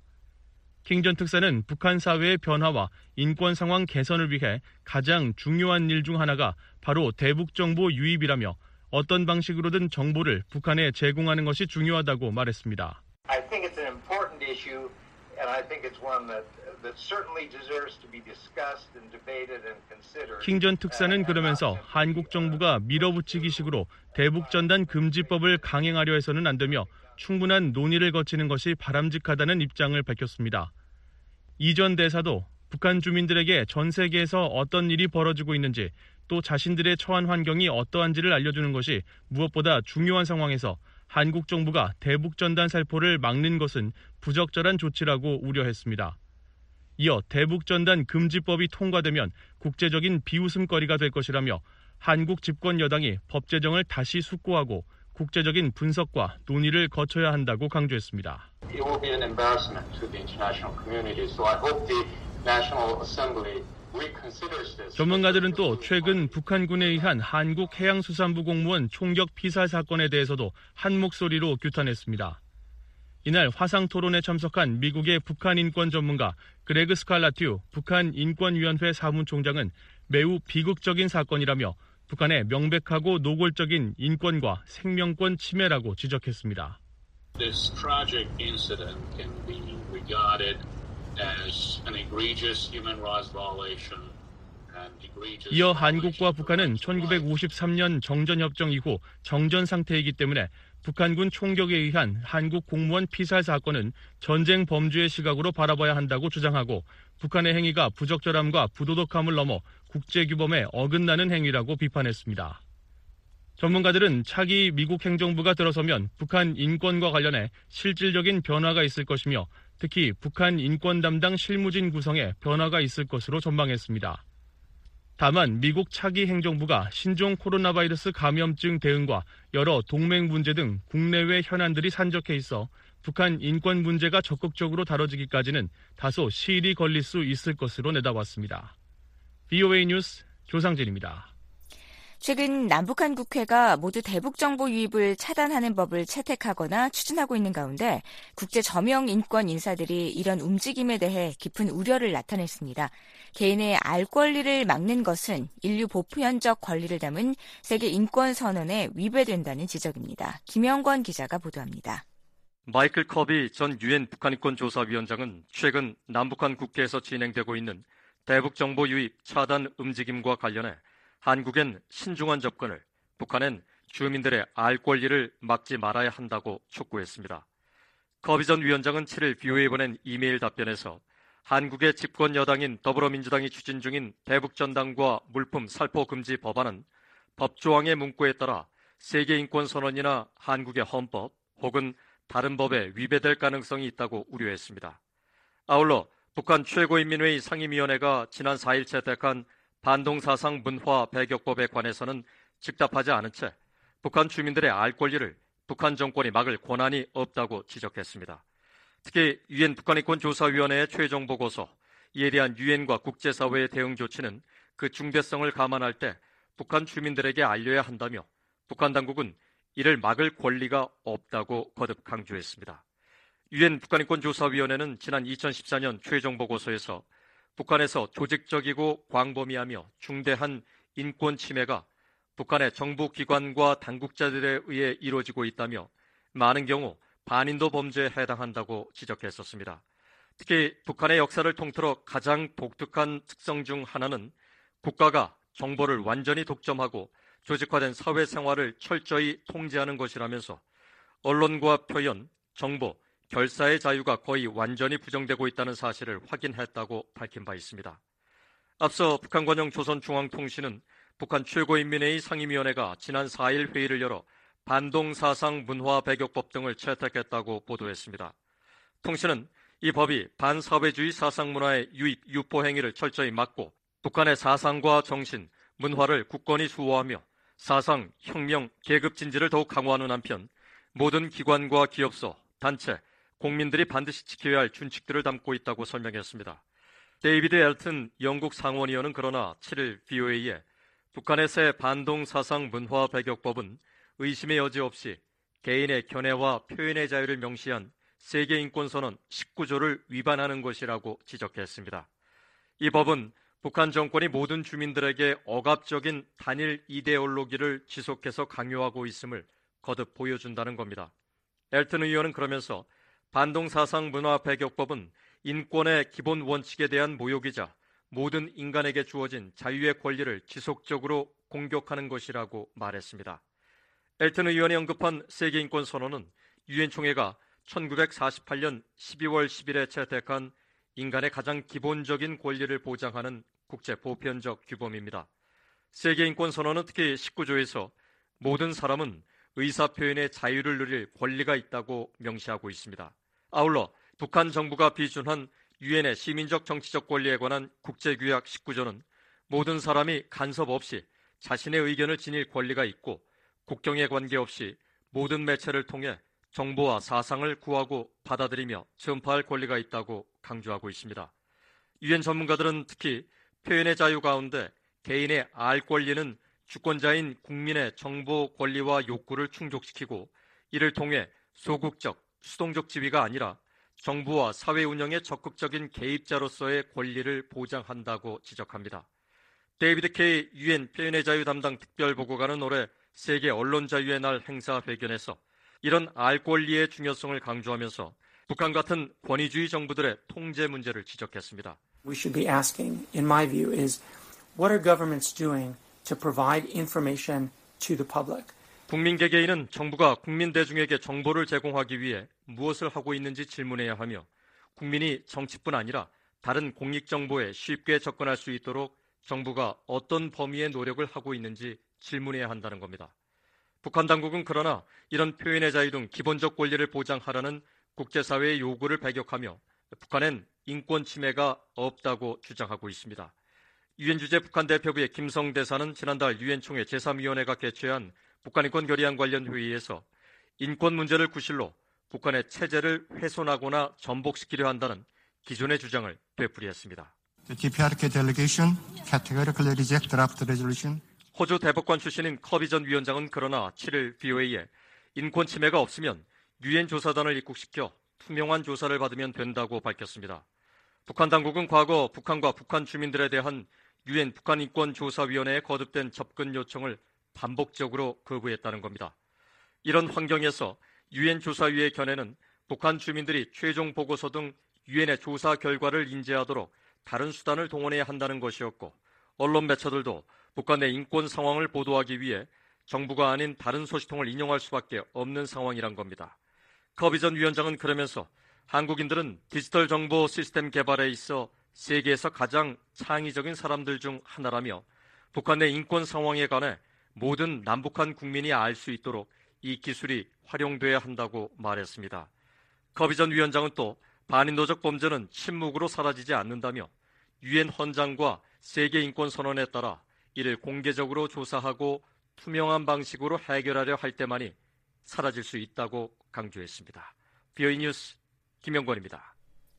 킹 전 특사는 북한 사회의 변화와 인권 상황 개선을 위해 가장 중요한 일 중 하나가 바로 대북 정보 유입이라며 어떤 방식으로든 정보를 북한에 제공하는 것이 중요하다고 말했습니다. I think it's an important issue and I think it's one that certainly deserves to be discussed and debated and considered. 킹 전 특사는 그러면서 한국 정부가 밀어붙이기식으로 대북전단 금지법을 강행하려 해서는 안 되며 충분한 논의를 거치는 것이 바람직하다는 입장을 밝혔습니다. 이 전 대사도 북한 주민들에게 전 세계에서 어떤 일이 벌어지고 있는지 또 자신들의 처한 환경이 어떠한지를 알려주는 것이 무엇보다 중요한 상황에서 한국 정부가 대북전단 살포를 막는 것은 부적절한 조치라고 우려했습니다. 이어 대북전단 금지법이 통과되면 국제적인 비웃음거리가 될 것이라며 한국 집권 여당이 법 제정을 다시 숙고하고 국제적인 분석과 논의를 거쳐야 한다고 강조했습니다. It will be an embarrassment to the international community. So I hope the National Assembly reconsiders this. 전문가들은 또 최근 북한군에 의한 한국 해양수산부 공무원 총격 피살 사건에 대해서도 한 목소리로 규탄했습니다. 이날 화상 토론에 참석한 미국의 북한 인권 전문가 그레그 스칼라튜 북한인권위원회 사무총장은 매우 비극적인 사건이라며 북한의 명백하고 노골적인 인권과 생명권 침해라고 지적했습니다. This tragic incident can be regarded as an egregious human rights violation. 이어 한국과 북한은 1953년 정전협정 이후 정전 상태이기 때문에 북한군 총격에 의한 한국 공무원 피살 사건은 전쟁 범죄의 시각으로 바라봐야 한다고 주장하고 북한의 행위가 부적절함과 부도덕함을 넘어 국제규범에 어긋나는 행위라고 비판했습니다. 전문가들은 차기 미국 행정부가 들어서면 북한 인권과 관련해 실질적인 변화가 있을 것이며 특히 북한 인권 담당 실무진 구성에 변화가 있을 것으로 전망했습니다. 다만 미국 차기 행정부가 신종 코로나 바이러스 감염증 대응과 여러 동맹 문제 등 국내외 현안들이 산적해 있어 북한 인권 문제가 적극적으로 다뤄지기까지는 다소 시일이 걸릴 수 있을 것으로 내다봤습니다. VOA 뉴스 조상진입니다. 최근 남북한 국회가 모두 대북정보 유입을 차단하는 법을 채택하거나 추진하고 있는 가운데 국제 저명 인권 인사들이 이런 움직임에 대해 깊은 우려를 나타냈습니다. 개인의 알 권리를 막는 것은 인류 보편적 권리를 담은 세계 인권 선언에 위배된다는 지적입니다. 김영권 기자가 보도합니다. 마이클 커비 전 유엔 북한인권조사위원장은 최근 남북한 국회에서 진행되고 있는 대북정보 유입 차단 움직임과 관련해 한국엔 신중한 접근을, 북한엔 주민들의 알 권리를 막지 말아야 한다고 촉구했습니다. 커비 전 위원장은 7일 BOA에 보낸 이메일 답변에서 한국의 집권 여당인 더불어민주당이 추진 중인 대북전단과 물품 살포 금지 법안은 법조항의 문구에 따라 세계인권선언이나 한국의 헌법 혹은 다른 법에 위배될 가능성이 있다고 우려했습니다. 아울러 북한 최고인민회의 상임위원회가 지난 4일 채택한 반동사상 문화 배격법에 관해서는 즉답하지 않은 채 북한 주민들의 알 권리를 북한 정권이 막을 권한이 없다고 지적했습니다. 특히 유엔 북한인권조사위원회의 최종 보고서, 이에 대한 유엔과 국제사회의 대응 조치는 그 중대성을 감안할 때 북한 주민들에게 알려야 한다며 북한 당국은 이를 막을 권리가 없다고 거듭 강조했습니다. 유엔 북한인권조사위원회는 지난 2014년 최종 보고서에서 북한에서 조직적이고 광범위하며 중대한 인권 침해가 북한의 정부 기관과 당국자들에 의해 이루어지고 있다며 많은 경우 반인도 범죄에 해당한다고 지적했었습니다. 특히 북한의 역사를 통틀어 가장 독특한 특성 중 하나는 국가가 정보를 완전히 독점하고 조직화된 사회생활을 철저히 통제하는 것이라면서 언론과 표현, 정보, 결사의 자유가 거의 완전히 부정되고 있다는 사실을 확인했다고 밝힌 바 있습니다. 앞서 북한관영 조선중앙통신은 북한 최고인민회의 상임위원회가 지난 4일 회의를 열어 반동사상 문화 배격법 등을 채택했다고 보도했습니다. 통신은 이 법이 반사회주의 사상 문화의 유입, 유포 행위를 철저히 막고 북한의 사상과 정신, 문화를 굳건히 수호하며 사상, 혁명, 계급 진지를 더욱 강화하는 한편 모든 기관과 기업소, 단체, 국민들이 반드시 지켜야 할 준칙들을 담고 있다고 설명했습니다. 데이비드 엘튼 영국 상원의원은 그러나 7일 BOA에 북한의 새 반동사상 문화 배격법은 의심의 여지 없이 개인의 견해와 표현의 자유를 명시한 세계인권선언 19조를 위반하는 것이라고 지적했습니다. 이 법은 북한 정권이 모든 주민들에게 억압적인 단일 이데올로기를 지속해서 강요하고 있음을 거듭 보여준다는 겁니다. 엘튼 의원은 그러면서 반동사상 문화 배격법은 인권의 기본 원칙에 대한 모욕이자 모든 인간에게 주어진 자유의 권리를 지속적으로 공격하는 것이라고 말했습니다. 엘튼 의원이 언급한 세계인권선언은 유엔 총회가 1948년 12월 10일에 채택한 인간의 가장 기본적인 권리를 보장하는 국제 보편적 규범입니다. 세계인권선언은 특히 19조에서 모든 사람은 의사표현의 자유를 누릴 권리가 있다고 명시하고 있습니다. 아울러 북한 정부가 비준한 유엔의 시민적 정치적 권리에 관한 국제규약 19조는 모든 사람이 간섭 없이 자신의 의견을 지닐 권리가 있고 국경에 관계없이 모든 매체를 통해 정보와 사상을 구하고 받아들이며 전파할 권리가 있다고 강조하고 있습니다. 유엔 전문가들은 특히 표현의 자유 가운데 개인의 알 권리는 주권자인 국민의 정보 권리와 욕구를 충족시키고 이를 통해 소극적, 수동적 지위가 아니라 정부와 사회 운영에 적극적인 개입자로서의 권리를 보장한다고 지적합니다. 데이비드 K 유엔 표현의 자유 담당 특별보고관은 올해 세계 언론자유의 날 행사회견에서 이런 알 권리의 중요성을 강조하면서 북한 같은 권위주의 정부들의 통제 문제를 지적했습니다. We should be asking, in my view, is what are governments doing to provide information to the public? 국민 개개인은 정부가 국민 대중에게 정보를 제공하기 위해 무엇을 하고 있는지 질문해야 하며 국민이 정치뿐 아니라 다른 공익 정보에 쉽게 접근할 수 있도록 정부가 어떤 범위의 노력을 하고 있는지 질문해야 한다는 겁니다. 북한 당국은 그러나 이런 표현의 자유 등 기본적 권리를 보장하라는 국제사회의 요구를 배격하며 북한엔 인권 침해가 없다고 주장하고 있습니다. 유엔 주재 북한 대표부의 김성 대사는 지난달 유엔 총회 제3위원회가 개최한 북한 인권 결의안 관련 회의에서 인권 문제를 구실로 북한의 체제를 훼손하거나 전복시키려 한다는 기존의 주장을 되풀이했습니다. The DPRK delegation categorically reject draft resolution. 호주 대법관 출신인 커비 전 위원장은 그러나 7일 BOA에 인권 침해가 없으면 유엔 조사단을 입국시켜 투명한 조사를 받으면 된다고 밝혔습니다. 북한 당국은 과거 북한과 북한 주민들에 대한 유엔 북한인권조사위원회에 거듭된 접근 요청을 반복적으로 거부했다는 겁니다. 이런 환경에서 유엔 조사위의 견해는 북한 주민들이 최종 보고서 등 유엔의 조사 결과를 인지하도록 다른 수단을 동원해야 한다는 것이었고 언론 매체들도 북한 내 인권 상황을 보도하기 위해 정부가 아닌 다른 소식통을 인용할 수밖에 없는 상황이란 겁니다. 커비 전 위원장은 그러면서 한국인들은 디지털 정보 시스템 개발에 있어 세계에서 가장 창의적인 사람들 중 하나라며 북한 내 인권 상황에 관해 모든 남북한 국민이 알 수 있도록 이 기술이 활용돼야 한다고 말했습니다. 커비 전 위원장은 또 반인도적 범죄는 침묵으로 사라지지 않는다며 유엔 헌장과 세계인권선언에 따라 이를 공개적으로 조사하고 투명한 방식으로 해결하려 할 때만이 사라질 수 있다고 강조했습니다. BOE 뉴스 김영권입니다.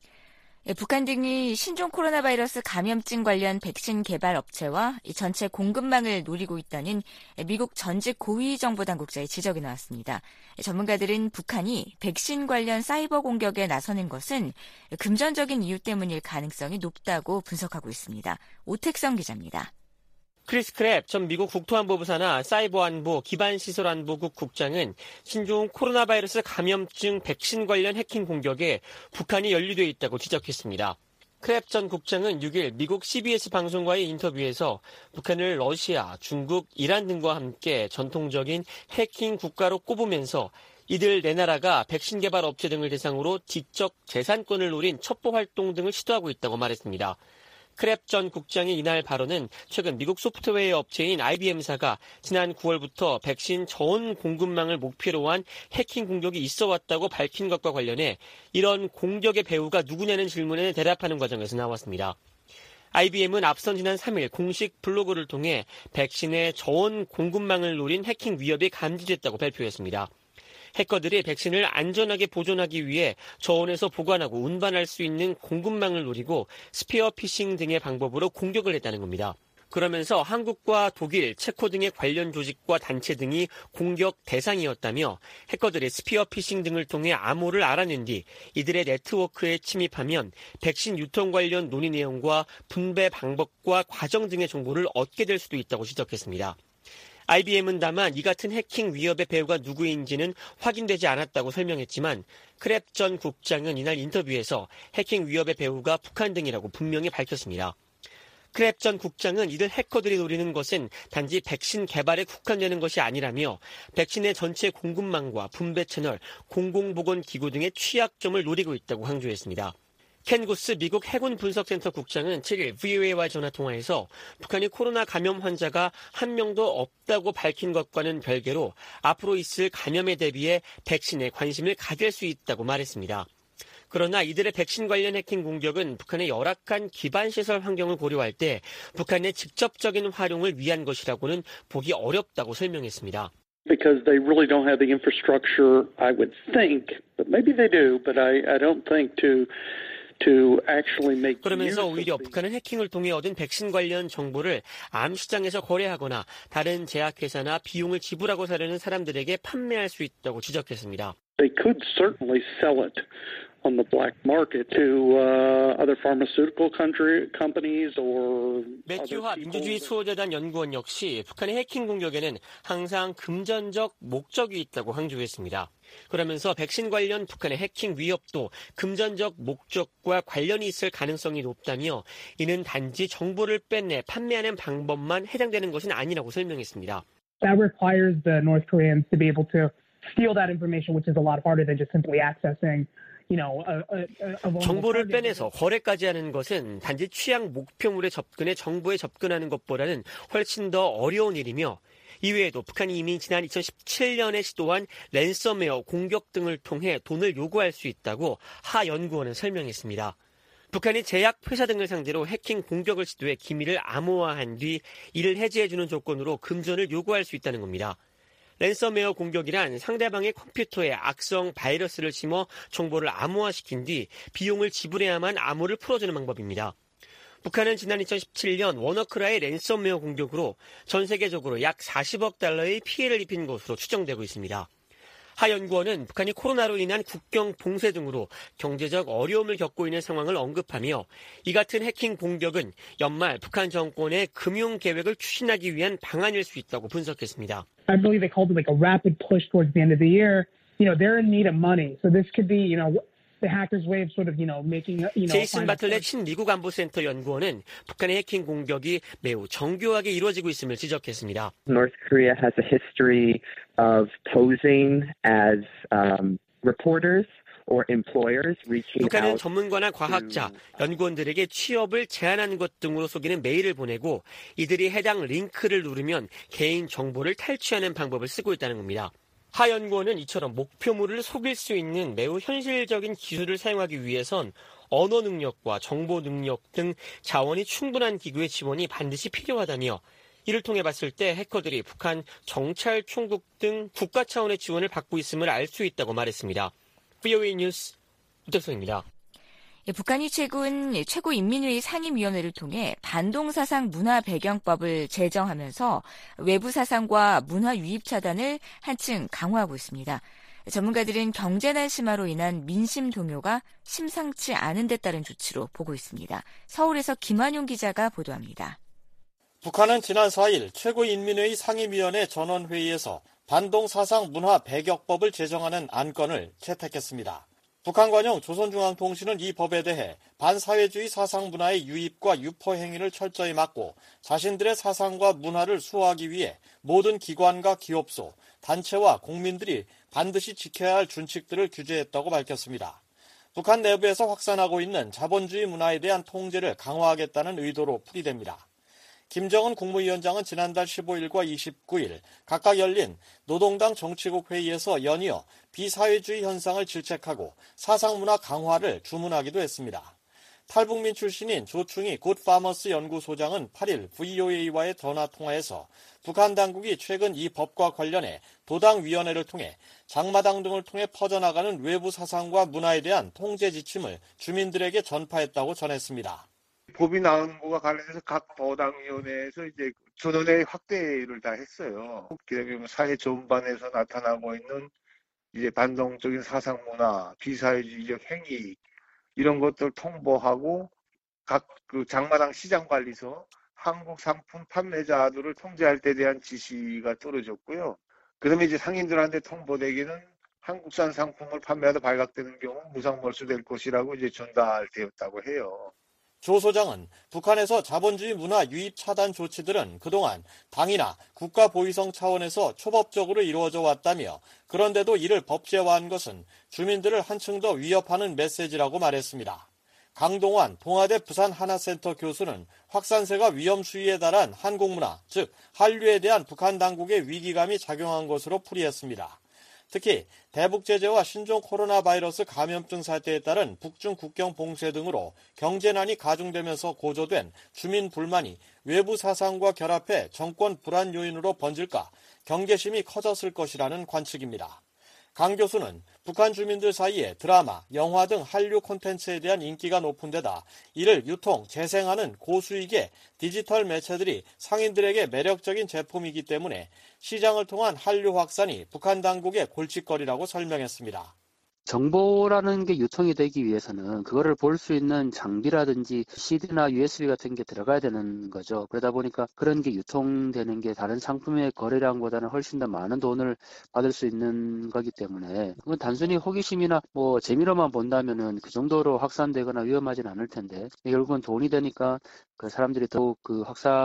북한 등이 신종 코로나 바이러스 감염증 관련 백신 개발 업체와 전체 공급망을 노리고 있다는 미국 전직 고위 정보 당국자의 지적이 나왔습니다. 전문가들은 북한이 백신 관련 사이버 공격에 나서는 것은 금전적인 이유 때문일 가능성이 높다고 분석하고 있습니다. 오택성 기자입니다. 크리스 크랩 전 미국 국토안보부 산하 사이버안보 기반시설안보국 국장은 신종 코로나 바이러스 감염증 백신 관련 해킹 공격에 북한이 연루돼 있다고 지적했습니다. 크랩 전 국장은 6일 미국 CBS 방송과의 인터뷰에서 북한을 러시아, 중국, 이란 등과 함께 전통적인 해킹 국가로 꼽으면서 이들 네 나라가 백신 개발 업체 등을 대상으로 지적 재산권을 노린 첩보 활동 등을 시도하고 있다고 말했습니다. 크랩 전 국장의 이날 발언은 최근 미국 소프트웨어 업체인 IBM사가 지난 9월부터 백신 전 공급망을 목표로 한 해킹 공격이 있어 왔다고 밝힌 것과 관련해 이런 공격의 배후가 누구냐는 질문에 대답하는 과정에서 나왔습니다. IBM은 앞선 지난 3일 공식 블로그를 통해 백신의 전 공급망을 노린 해킹 위협이 감지됐다고 발표했습니다. 해커들이 백신을 안전하게 보존하기 위해 저온에서 보관하고 운반할 수 있는 공급망을 노리고 스피어 피싱 등의 방법으로 공격을 했다는 겁니다. 그러면서 한국과 독일, 체코 등의 관련 조직과 단체 등이 공격 대상이었다며 해커들이 스피어 피싱 등을 통해 암호를 알아낸 뒤 이들의 네트워크에 침입하면 백신 유통 관련 논의 내용과 분배 방법과 과정 등의 정보를 얻게 될 수도 있다고 지적했습니다. IBM은 다만 이 같은 해킹 위협의 배후가 누구인지는 확인되지 않았다고 설명했지만 크랩 전 국장은 이날 인터뷰에서 해킹 위협의 배후가 북한 등이라고 분명히 밝혔습니다. 크랩 전 국장은 이들 해커들이 노리는 것은 단지 백신 개발에 국한되는 것이 아니라며 백신의 전체 공급망과 분배 채널, 공공보건기구 등의 취약점을 노리고 있다고 강조했습니다. 켄 구스 미국 해군 분석센터 국장은 7일 VOA와 전화통화에서 북한이 코로나 감염 환자가 한 명도 없다고 밝힌 것과는 별개로 앞으로 있을 감염에 대비해 백신에 관심을 가질 수 있다고 말했습니다. 그러나 이들의 백신 관련 해킹 공격은 북한의 열악한 기반시설 환경을 고려할 때 북한의 직접적인 활용을 위한 것이라고는 보기 어렵다고 설명했습니다. Because they really don't have the infrastructure, I would think, but maybe they do, but I don't think to actually make. 그러면서 오히려 북한은 해킹을 통해 얻은 백신 관련 정보를 암 시장에서 거래하거나 다른 제약회사나 비용을 지불하고 사려는 사람들에게 판매할 수 있다고 지적했습니다. They could certainly sell it on the black market to other pharmaceutical companies or. 매튜하 민주주의 수호재단 연구원 역시 북한의 해킹 공격에는 항상 금전적 목적이 있다고 강조했습니다. 그러면서 백신 관련 북한의 해킹 위협도 금전적 목적과 관련이 있을 가능성이 높다며 이는 단지 정보를 빼내 판매하는 방법만 해당되는 것은 아니라고 설명했습니다. That requires the North Koreans to be able to steal that information, which is a lot harder than just simply accessing. 정보를 빼내서 거래까지 하는 것은 단지 취약 목표물의 접근에 정보에 접근하는 것보다는 훨씬 더 어려운 일이며 이외에도 북한이 이미 지난 2017년에 시도한 랜섬웨어 공격 등을 통해 돈을 요구할 수 있다고 하 연구원은 설명했습니다. 북한이 제약회사 등을 상대로 해킹 공격을 시도해 기밀을 암호화한 뒤 이를 해지해주는 조건으로 금전을 요구할 수 있다는 겁니다. 랜섬웨어 공격이란 상대방의 컴퓨터에 악성 바이러스를 심어 정보를 암호화시킨 뒤 비용을 지불해야만 암호를 풀어주는 방법입니다. 북한은 지난 2017년 워너크라의 랜섬웨어 공격으로 전 세계적으로 약 40억 달러의 피해를 입힌 것으로 추정되고 있습니다. 하 연구원은 북한이 코로나로 인한 국경 봉쇄 등으로 경제적 어려움을 겪고 있는 상황을 언급하며 이 같은 해킹 공격은 연말 북한 정권의 금융 계획을 추진하기 위한 방안일 수 있다고 분석했습니다. I believe they called it like a rapid push towards the end of the year. They're in need of money. So this could be, the hackers' way of sort of, making, 제이슨 바틀렛 신미국 안보센터 연구원은 북한의 해킹 공격이 매우 정교하게 이루어지고 있음을 지적했습니다. North Korea has a history of posing as reporters or employers reaching 북한은 out. 전문가나 과학자, 연구원들에게 취업을 제안하는 것 등으로 속이는 메일을 보내고 이들이 해당 링크를 누르면 개인 정보를 탈취하는 방법을 쓰고 있다는 겁니다. 하 연구원은 이처럼 목표물을 속일 수 있는 매우 현실적인 기술을 사용하기 위해선 언어 능력과 정보 능력 등 자원이 충분한 기구의 지원이 반드시 필요하다며 이를 통해 봤을 때 해커들이 북한 정찰 총국 등 국가 차원의 지원을 받고 있음을 알 수 있다고 말했습니다. VOA 뉴스 우택성입니다. 북한이 최고인민회의 상임위원회를 통해 반동사상 문화배경법을 제정하면서 외부 사상과 문화 유입 차단을 한층 강화하고 있습니다. 전문가들은 경제난 심화로 인한 민심 동요가 심상치 않은 데 따른 조치로 보고 있습니다. 서울에서 김환용 기자가 보도합니다. 북한은 지난 4일 최고인민회의 상임위원회 전원회의에서 반동사상 문화배격법을 제정하는 안건을 채택했습니다. 북한관영 조선중앙통신은 이 법에 대해 반사회주의 사상 문화의 유입과 유포 행위를 철저히 막고 자신들의 사상과 문화를 수호하기 위해 모든 기관과 기업소, 단체와 국민들이 반드시 지켜야 할 준칙들을 규제했다고 밝혔습니다. 북한 내부에서 확산하고 있는 자본주의 문화에 대한 통제를 강화하겠다는 의도로 풀이됩니다. 김정은 국무위원장은 지난달 15일과 29일 각각 열린 노동당 정치국 회의에서 연이어 비사회주의 현상을 질책하고 사상문화 강화를 주문하기도 했습니다. 탈북민 출신인 조충희 굿파머스 연구소장은 8일 VOA와의 전화통화에서 북한 당국이 최근 이 법과 관련해 도당위원회를 통해 장마당 등을 통해 퍼져나가는 외부 사상과 문화에 대한 통제 지침을 주민들에게 전파했다고 전했습니다. 법이 나오는 것과 관련해서 각 도당위원회에서 이제 전원의 확대를 다 했어요. 그다음에 사회 전반에서 나타나고 있는 이제 반동적인 사상 문화, 비사회주의적 행위 이런 것들 통보하고 각 그 장마당 시장 관리소, 한국 상품 판매자들을 통제할 때 대한 지시가 떨어졌고요. 그다음에 이제 상인들한테 통보되기는 한국산 상품을 판매하다 발각되는 경우 무상 몰수될 것이라고 이제 전달되었다고 해요. 조 소장은 북한에서 자본주의 문화 유입 차단 조치들은 그동안 당이나 국가 보위성 차원에서 초법적으로 이루어져 왔다며 그런데도 이를 법제화한 것은 주민들을 한층 더 위협하는 메시지라고 말했습니다. 강동환 동아대 부산하나센터 교수는 확산세가 위험 수위에 달한 한국 문화, 즉 한류에 대한 북한 당국의 위기감이 작용한 것으로 풀이했습니다. 특히 대북 제재와 신종 코로나 바이러스 감염증 사태에 따른 북중 국경 봉쇄 등으로 경제난이 가중되면서 고조된 주민 불만이 외부 사상과 결합해 정권 불안 요인으로 번질까 경계심이 커졌을 것이라는 관측입니다. 강 교수는 북한 주민들 사이에 드라마, 영화 등 한류 콘텐츠에 대한 인기가 높은 데다 이를 유통, 재생하는 고수익의 디지털 매체들이 상인들에게 매력적인 제품이기 때문에 시장을 통한 한류 확산이 북한 당국의 골칫거리라고 설명했습니다. 정보라는 게 유통이 되기 위해서는 그거를 볼 수 있는 장비라든지 CD나 USB 같은 게 들어가야 되는 거죠. 그러다 보니까 그런 게 유통되는 게 다른 상품의 거래량보다는 훨씬 더 많은 돈을 받을 수 있는 거기 때문에 그건 단순히 호기심이나 뭐 재미로만 본다면은 그 정도로 확산되거나 위험하진 않을 텐데 결국은 돈이 되니까 그 사람들이 더욱 그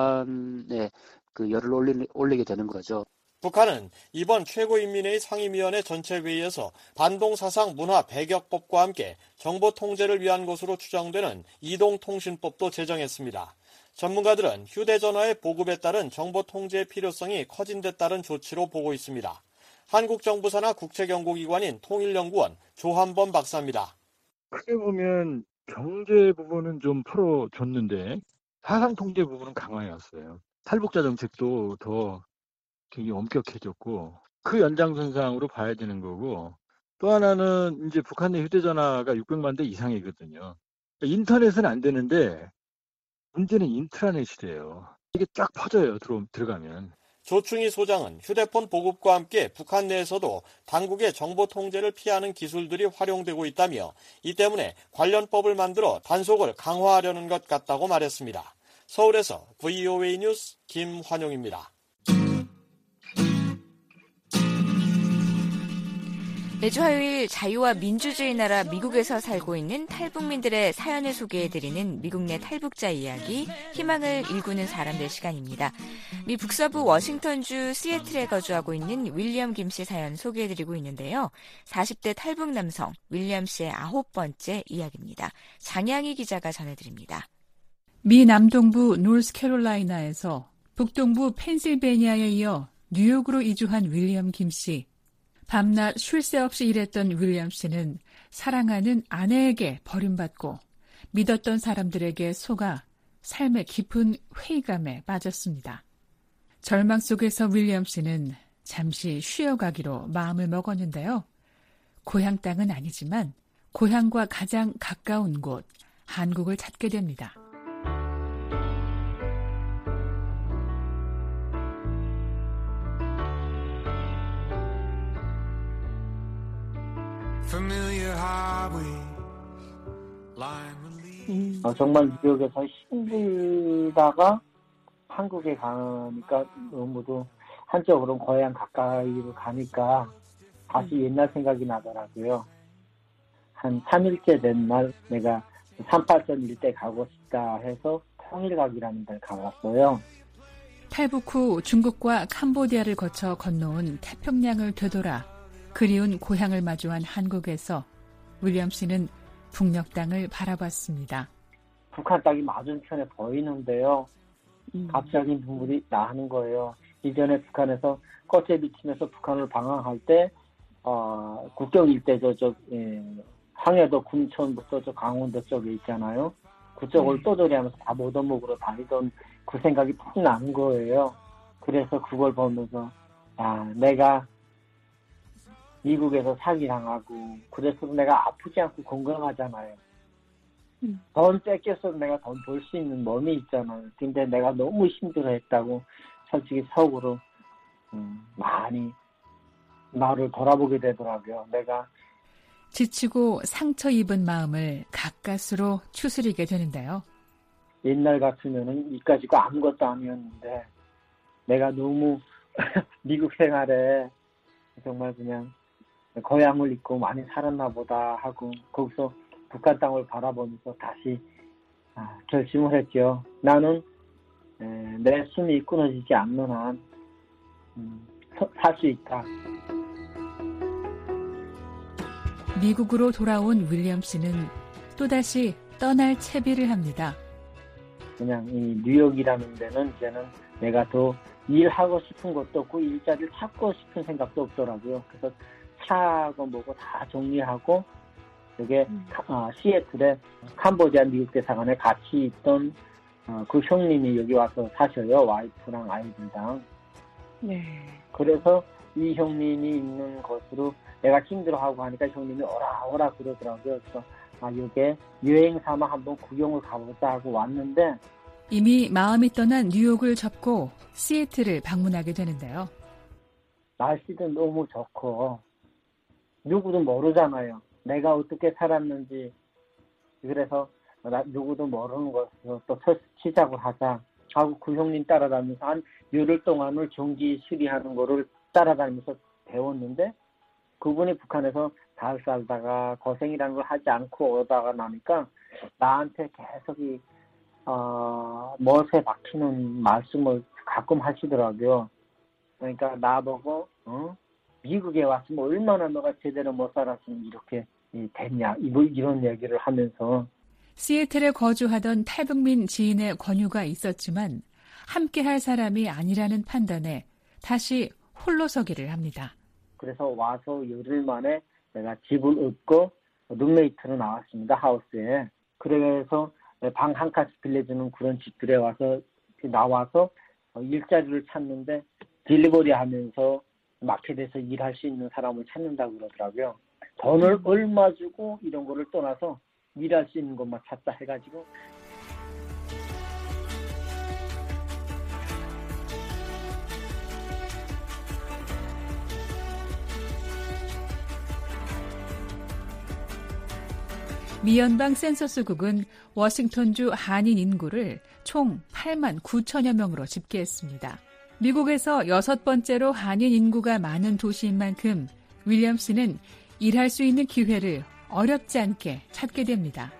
확산에 그 열을 올리게 되는 거죠. 북한은 이번 최고인민회의 상임위원회 전체회의에서 반동사상 문화 배격법과 함께 정보 통제를 위한 것으로 추정되는 이동통신법도 제정했습니다. 전문가들은 휴대전화의 보급에 따른 정보 통제의 필요성이 커진 데 따른 조치로 보고 있습니다. 한국정부 산하 국책연구기관인 통일연구원 조한범 박사입니다. 크게 보면 경제 부분은 좀 풀어줬는데 사상 통제 부분은 강화해왔어요. 탈북자 정책도 더 되게 엄격해졌고 그 연장선상으로 봐야 되는 거고 또 하나는 이제 북한 내 휴대전화가 600만 대 이상이거든요. 인터넷은 안 되는데 문제는 인트라넷이래요. 이게 쫙 퍼져요. 들어가면. 조충희 소장은 휴대폰 보급과 함께 북한 내에서도 당국의 정보 통제를 피하는 기술들이 활용되고 있다며 이 때문에 관련법을 만들어 단속을 강화하려는 것 같다고 말했습니다. 서울에서 VOA 뉴스 김환용입니다. 매주 화요일 자유와 민주주의 나라 미국에서 살고 있는 탈북민들의 사연을 소개해드리는 미국 내 탈북자 이야기, 희망을 일구는 사람들 시간입니다. 미 북서부 워싱턴주 시애틀에 거주하고 있는 윌리엄 김 씨 사연 소개해드리고 있는데요. 40대 탈북 남성 윌리엄 씨의 9번째 이야기입니다. 장양희 기자가 전해드립니다. 미 남동부 노스캐롤라이나에서 북동부 펜실베니아에 이어 뉴욕으로 이주한 윌리엄 김 씨. 밤낮 쉴 새 없이 일했던 윌리엄 씨는 사랑하는 아내에게 버림받고 믿었던 사람들에게 속아 삶의 깊은 회의감에 빠졌습니다. 절망 속에서 윌리엄 씨는 잠시 쉬어가기로 마음을 먹었는데요. 고향 땅은 아니지만 고향과 가장 가까운 곳, 한국을 찾게 됩니다. 정말 뉴욕에서 힘들다가 한국에 가니까 너무도 한쪽으로는 고향 가까이로 가니까 다시 옛날 생각이 나더라고요. 한 3일째 된 날 내가 38선 일대 가고 싶다 해서 통일각이라는 데를 가봤어요. 탈북 후 중국과 캄보디아를 거쳐 건너온 태평양을 되돌아 그리운 고향을 마주한 한국에서 윌리엄 씨는 북녘 땅을 바라봤습니다. 북한 땅이 맞은편에 보이는데요. 갑자기 눈물이 나는 거예요. 이전에 북한에서 꽃에 비치면서 북한을 방황할 때 국경 일대 황해도 군천부터 강원도 쪽에 있잖아요. 그쪽을 떠돌이하면서 다 모더목으로 다니던 그 생각이 푹 나는 거예요. 그래서 그걸 보면서 내가 미국에서 사기당하고 그래서 내가 아프지 않고 건강하잖아요. 돈 뺏겨서 내가 돈 벌 수 있는 몸이 있잖아요. 근데 내가 너무 힘들어했다고 솔직히 속으로 많이 나를 돌아보게 되더라고요. 내가 지치고 상처 입은 마음을 가까스로 추스리게 되는데요. 옛날 같으면은 이까지고 아무것도 아니었는데 내가 너무 미국 생활에 정말 그냥 고향을 잊고 많이 살았나 보다 하고 거기서 북한 땅을 바라보면서 다시 결심을 했죠. 나는 내 숨이 끊어지지 않는 한 살 수 있다. 미국으로 돌아온 윌리엄 씨는 또다시 떠날 채비를 합니다. 그냥 이 뉴욕이라는 데는 이제는 내가 더 일하고 싶은 것도 없고 일자리를 찾고 싶은 생각도 없더라고요. 그래서 차하고 뭐고 다 정리하고 여기 시애틀에 캄보디아 미국 대사관에 같이 있던 그 형님이 여기 와서 사셔요. 와이프랑 아이들랑. 네. 그래서 이 형님이 있는 곳으로 내가 힘들어하고 하니까 형님이 오라 그러더라고요. 그래서 이게 여행 삼아 한번 구경을 가보자 하고 왔는데 이미 마음이 떠난 뉴욕을 접고 시애틀을 방문하게 되는데요. 날씨도 너무 좋고 누구도 모르잖아요. 내가 어떻게 살았는지. 그래서 누구도 모르는 것에서 또 시작을 하자 하고 그 형님 따라다니면서 한 열흘 동안을 정기 수리하는 거를 따라다니면서 배웠는데 그분이 북한에서 잘 살다가 고생이라는 걸 하지 않고 오다가 나니까 나한테 계속 멋에 박히는 말씀을 가끔 하시더라고요. 그러니까 나보고 미국에 왔으면 얼마나 너가 제대로 못 살았으면 이렇게 됐냐 이런 얘기를 하면서 시애틀에 거주하던 탈북민 지인의 권유가 있었지만 함께할 사람이 아니라는 판단에 다시 홀로 서기를 합니다. 그래서 와서 열흘 만에 내가 집을 얻고 룸메이트로 나왔습니다. 하우스에. 그래서 방 한 칸씩 빌려주는 그런 집들에 나와서 일자리를 찾는데 딜리버리 하면서 마켓에서 일할 수 있는 사람을 찾는다고 그러더라고요. 돈을 얼마 주고 이런 거를 떠나서 일할 수 있는 것만 찾자 해가지고 미연방 센서스국은 워싱턴주 한인 인구를 총 8만 9천여 명으로 집계했습니다. 미국에서 6번째로 한인 인구가 많은 도시인 만큼 윌리엄스는 일할 수 있는 기회를 어렵지 않게 찾게 됩니다.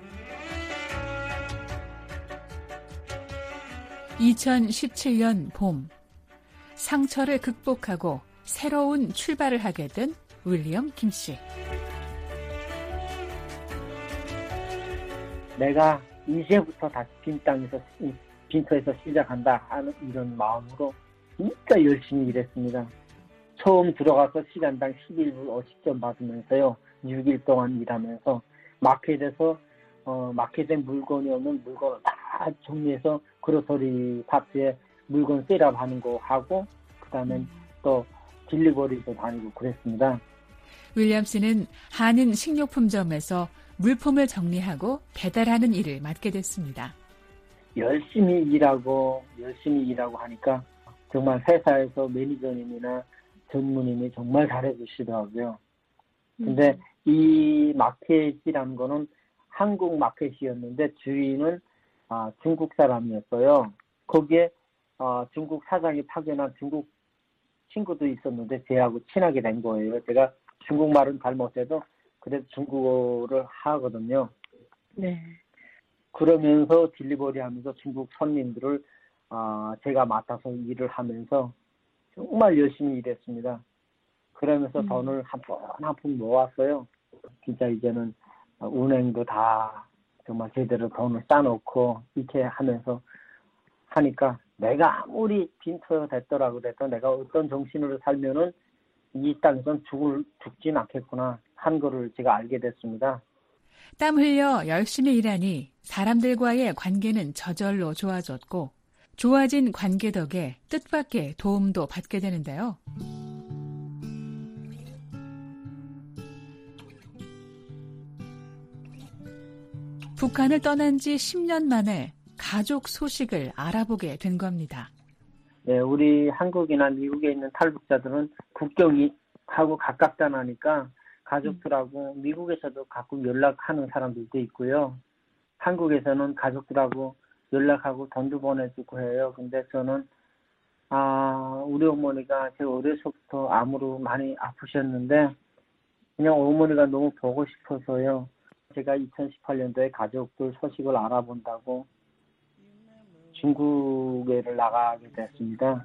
2017년 봄, 상처를 극복하고 새로운 출발을 하게 된 윌리엄 김씨. 내가 이제부터 다시 빈터에서 시작한다 하는 이런 마음으로 진짜 열심히 일했습니다. 처음 들어가서 시간당 11불 50점 받으면서요. 6일 동안 일하면서 마켓에서 마켓에 물건이 없는 물건을 다 정리해서 그로서리 파트에 물건 셋업하는 거 하고 그다음에 또 딜리버리도 다니고 그랬습니다. 윌리엄스는 한인 식료품점에서 물품을 정리하고 배달하는 일을 맡게 됐습니다. 열심히 일하고 하니까 정말 회사에서 매니저님이나 전무님이 정말 잘해주시더라고요. 근데 이 마켓이라는 거는 한국 마켓이었는데 주인은 중국 사람이었어요. 거기에 중국 사장이 파견한 중국 친구도 있었는데 쟤하고 친하게 된 거예요. 제가 중국말은 잘 못해도 그래도 중국어를 하거든요. 네. 그러면서 딜리버리 하면서 중국 손님들을 제가 맡아서 일을 하면서 정말 열심히 일했습니다. 그러면서 돈을 한 푼 모았어요. 진짜 이제는 은행도 다 정말 제대로 돈을 쌓아놓고 이렇게 하면서 하니까 내가 아무리 빈터 됐더라고 그래도 내가 어떤 정신으로 살면은 이 땅에선 죽진 않겠구나 한 거를 제가 알게 됐습니다. 땀 흘려 열심히 일하니 사람들과의 관계는 저절로 좋아졌고 좋아진 관계 덕에 뜻밖의 도움도 받게 되는데요. 북한을 떠난 지 10년 만에 가족 소식을 알아보게 된 겁니다. 네, 우리 한국이나 미국에 있는 탈북자들은 국경이 하고 가깝다 나니까 가족들하고 미국에서도 가끔 연락하는 사람들도 있고요. 한국에서는 가족들하고 연락하고 돈도 보내주고 해요. 근데 저는 우리 어머니가 제 어려서부터 암으로 많이 아프셨는데 그냥 어머니가 너무 보고 싶어서요. 제가 2018년도에 가족들 소식을 알아본다고 중국에를 나가게 됐습니다.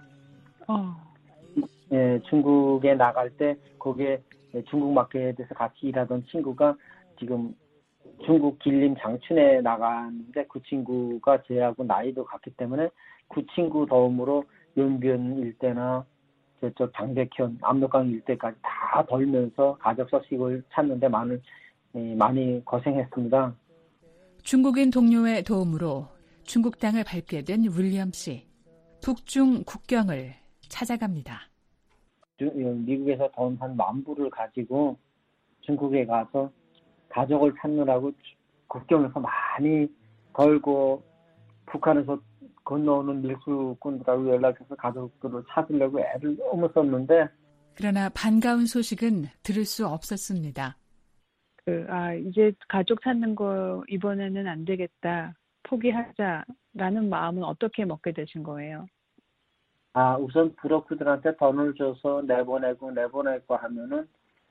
예, 중국에 나갈 때 거기에 중국 마켓에서 같이 일하던 친구가 지금 중국 길림 장춘에 나갔는데 그 친구가 저하고 나이도 같기 때문에 그 친구 도움으로 연변 일대나 저쪽 장백현, 압록강 일대까지 다 돌면서 가족 소식을 찾는데 많이 고생했습니다. 중국인 동료의 도움으로 중국 땅을 밟게 된 윌리엄 씨. 북중 국경을 찾아갑니다. 미국에서 돈 한 10,000불을 가지고 중국에 가서 가족을 찾느라고 국경에서 많이 걸고 북한에서 건너오는 밀수꾼들하고 연락해서 가족들을 찾으려고 애를 너무 썼는데 그러나 반가운 소식은 들을 수 없었습니다. 이제 가족 찾는 거 이번에는 안 되겠다. 포기하자라는 마음은 어떻게 먹게 되신 거예요? 우선 브로커들한테 돈을 줘서 내보내고 하면은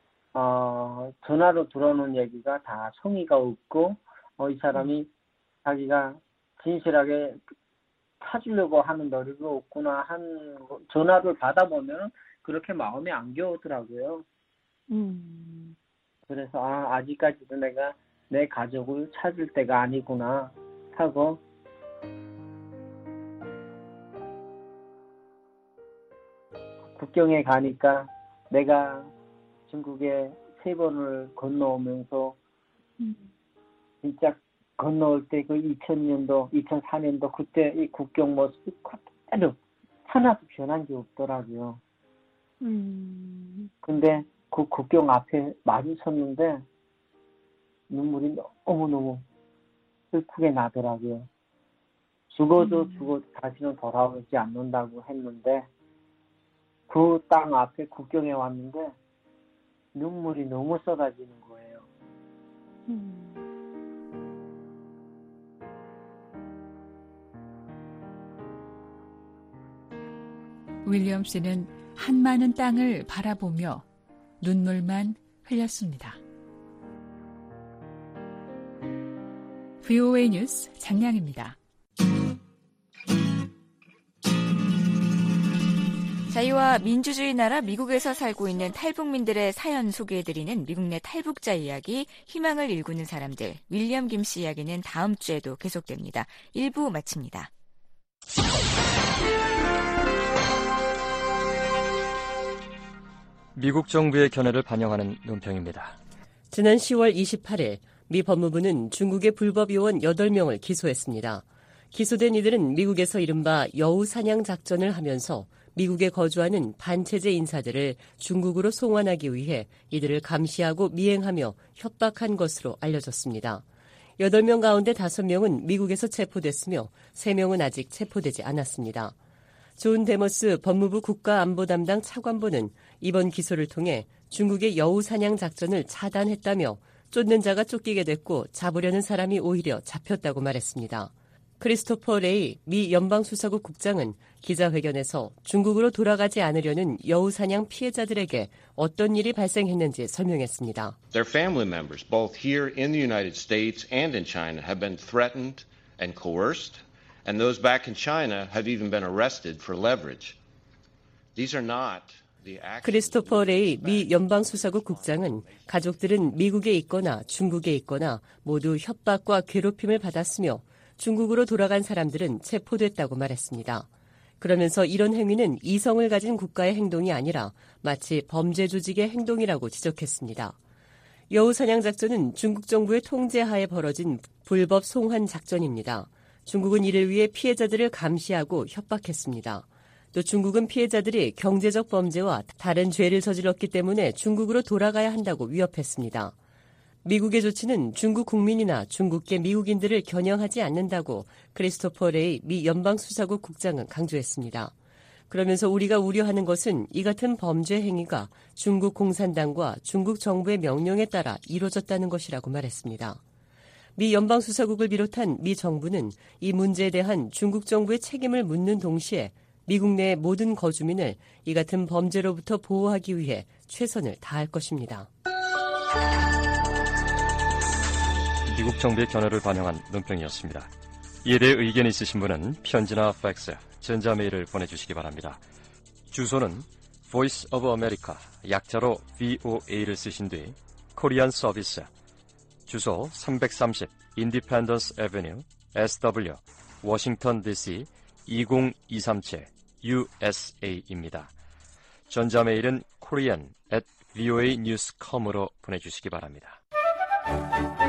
전화로 들어오는 얘기가 다 성의가 없고 이 사람이 자기가 진실하게 찾으려고 하는 노력이 없구나 한 전화를 받아보면 그렇게 마음이 안 겨우더라고요. 그래서 아직까지도 내가 내 가족을 찾을 때가 아니구나 하고 국경에 가니까 내가 중국에 3번을 건너오면서 진짜 건너올 때 그 2000년도, 2004년도 그때 이 국경 모습이 그대로 하나도 변한 게 없더라고요. 근데 그 국경 앞에 마주쳤는데 눈물이 너무너무 슬프게 나더라고요. 죽어도 다시는 돌아오지 않는다고 했는데 그 땅 앞에 국경에 왔는데 눈물이 너무 쏟아지는 거예요. 윌리엄 씨는 한많은 땅을 바라보며 눈물만 흘렸습니다. VOA 뉴스 장량입니다. 자유와 민주주의 나라 미국에서 살고 있는 탈북민들의 사연 소개해드리는 미국 내 탈북자 이야기, 희망을 일구는 사람들, 윌리엄 김씨 이야기는 다음 주에도 계속됩니다. 1부 마칩니다. 미국 정부의 견해를 반영하는 논평입니다. 지난 10월 28일 미 법무부는 중국의 불법 요원 8명을 기소했습니다. 기소된 이들은 미국에서 이른바 여우 사냥 작전을 하면서 미국에 거주하는 반체제 인사들을 중국으로 송환하기 위해 이들을 감시하고 미행하며 협박한 것으로 알려졌습니다. 8명 가운데 5명은 미국에서 체포됐으며 3명은 아직 체포되지 않았습니다. 존 데머스 법무부 국가안보 담당 차관보는 이번 기소를 통해 중국의 여우 사냥 작전을 차단했다며 쫓는 자가 쫓기게 됐고 잡으려는 사람이 오히려 잡혔다고 말했습니다. 크리스토퍼 레이 미 연방수사국 국장은 기자회견에서 중국으로 돌아가지 않으려는 여우 사냥 피해자들에게 어떤 일이 발생했는지 설명했습니다. Their family members, both here in the United States and in China, have been threatened and coerced, and those back in China have even been arrested for leverage. These are not 크리스토퍼 레이 미 연방수사국 국장은 가족들은 미국에 있거나 중국에 있거나 모두 협박과 괴롭힘을 받았으며 중국으로 돌아간 사람들은 체포됐다고 말했습니다. 그러면서 이런 행위는 이성을 가진 국가의 행동이 아니라 마치 범죄 조직의 행동이라고 지적했습니다. 여우 사냥 작전은 중국 정부의 통제하에 벌어진 불법 송환 작전입니다. 중국은 이를 위해 피해자들을 감시하고 협박했습니다. 또 중국은 피해자들이 경제적 범죄와 다른 죄를 저질렀기 때문에 중국으로 돌아가야 한다고 위협했습니다. 미국의 조치는 중국 국민이나 중국계 미국인들을 겨냥하지 않는다고 크리스토퍼 레이 미 연방수사국 국장은 강조했습니다. 그러면서 우리가 우려하는 것은 이 같은 범죄 행위가 중국 공산당과 중국 정부의 명령에 따라 이루어졌다는 것이라고 말했습니다. 미 연방수사국을 비롯한 미 정부는 이 문제에 대한 중국 정부의 책임을 묻는 동시에 미국 내 모든 거주민을 이 같은 범죄로부터 보호하기 위해 최선을 다할 것입니다. 미국 정부의 견해를 반영한 논평이었습니다. 이에 대해 의견이 있으신 분은 편지나 팩스, 전자메일을 보내주시기 바랍니다. 주소는 Voice of America, 약자로 VOA를 쓰신 뒤 코리안 서비스, 주소 330 인디펜던스 애버뉴 SW 워싱턴 DC 20237 USA입니다. 전자메일은 korean@voanews.com으로 보내주시기 바랍니다.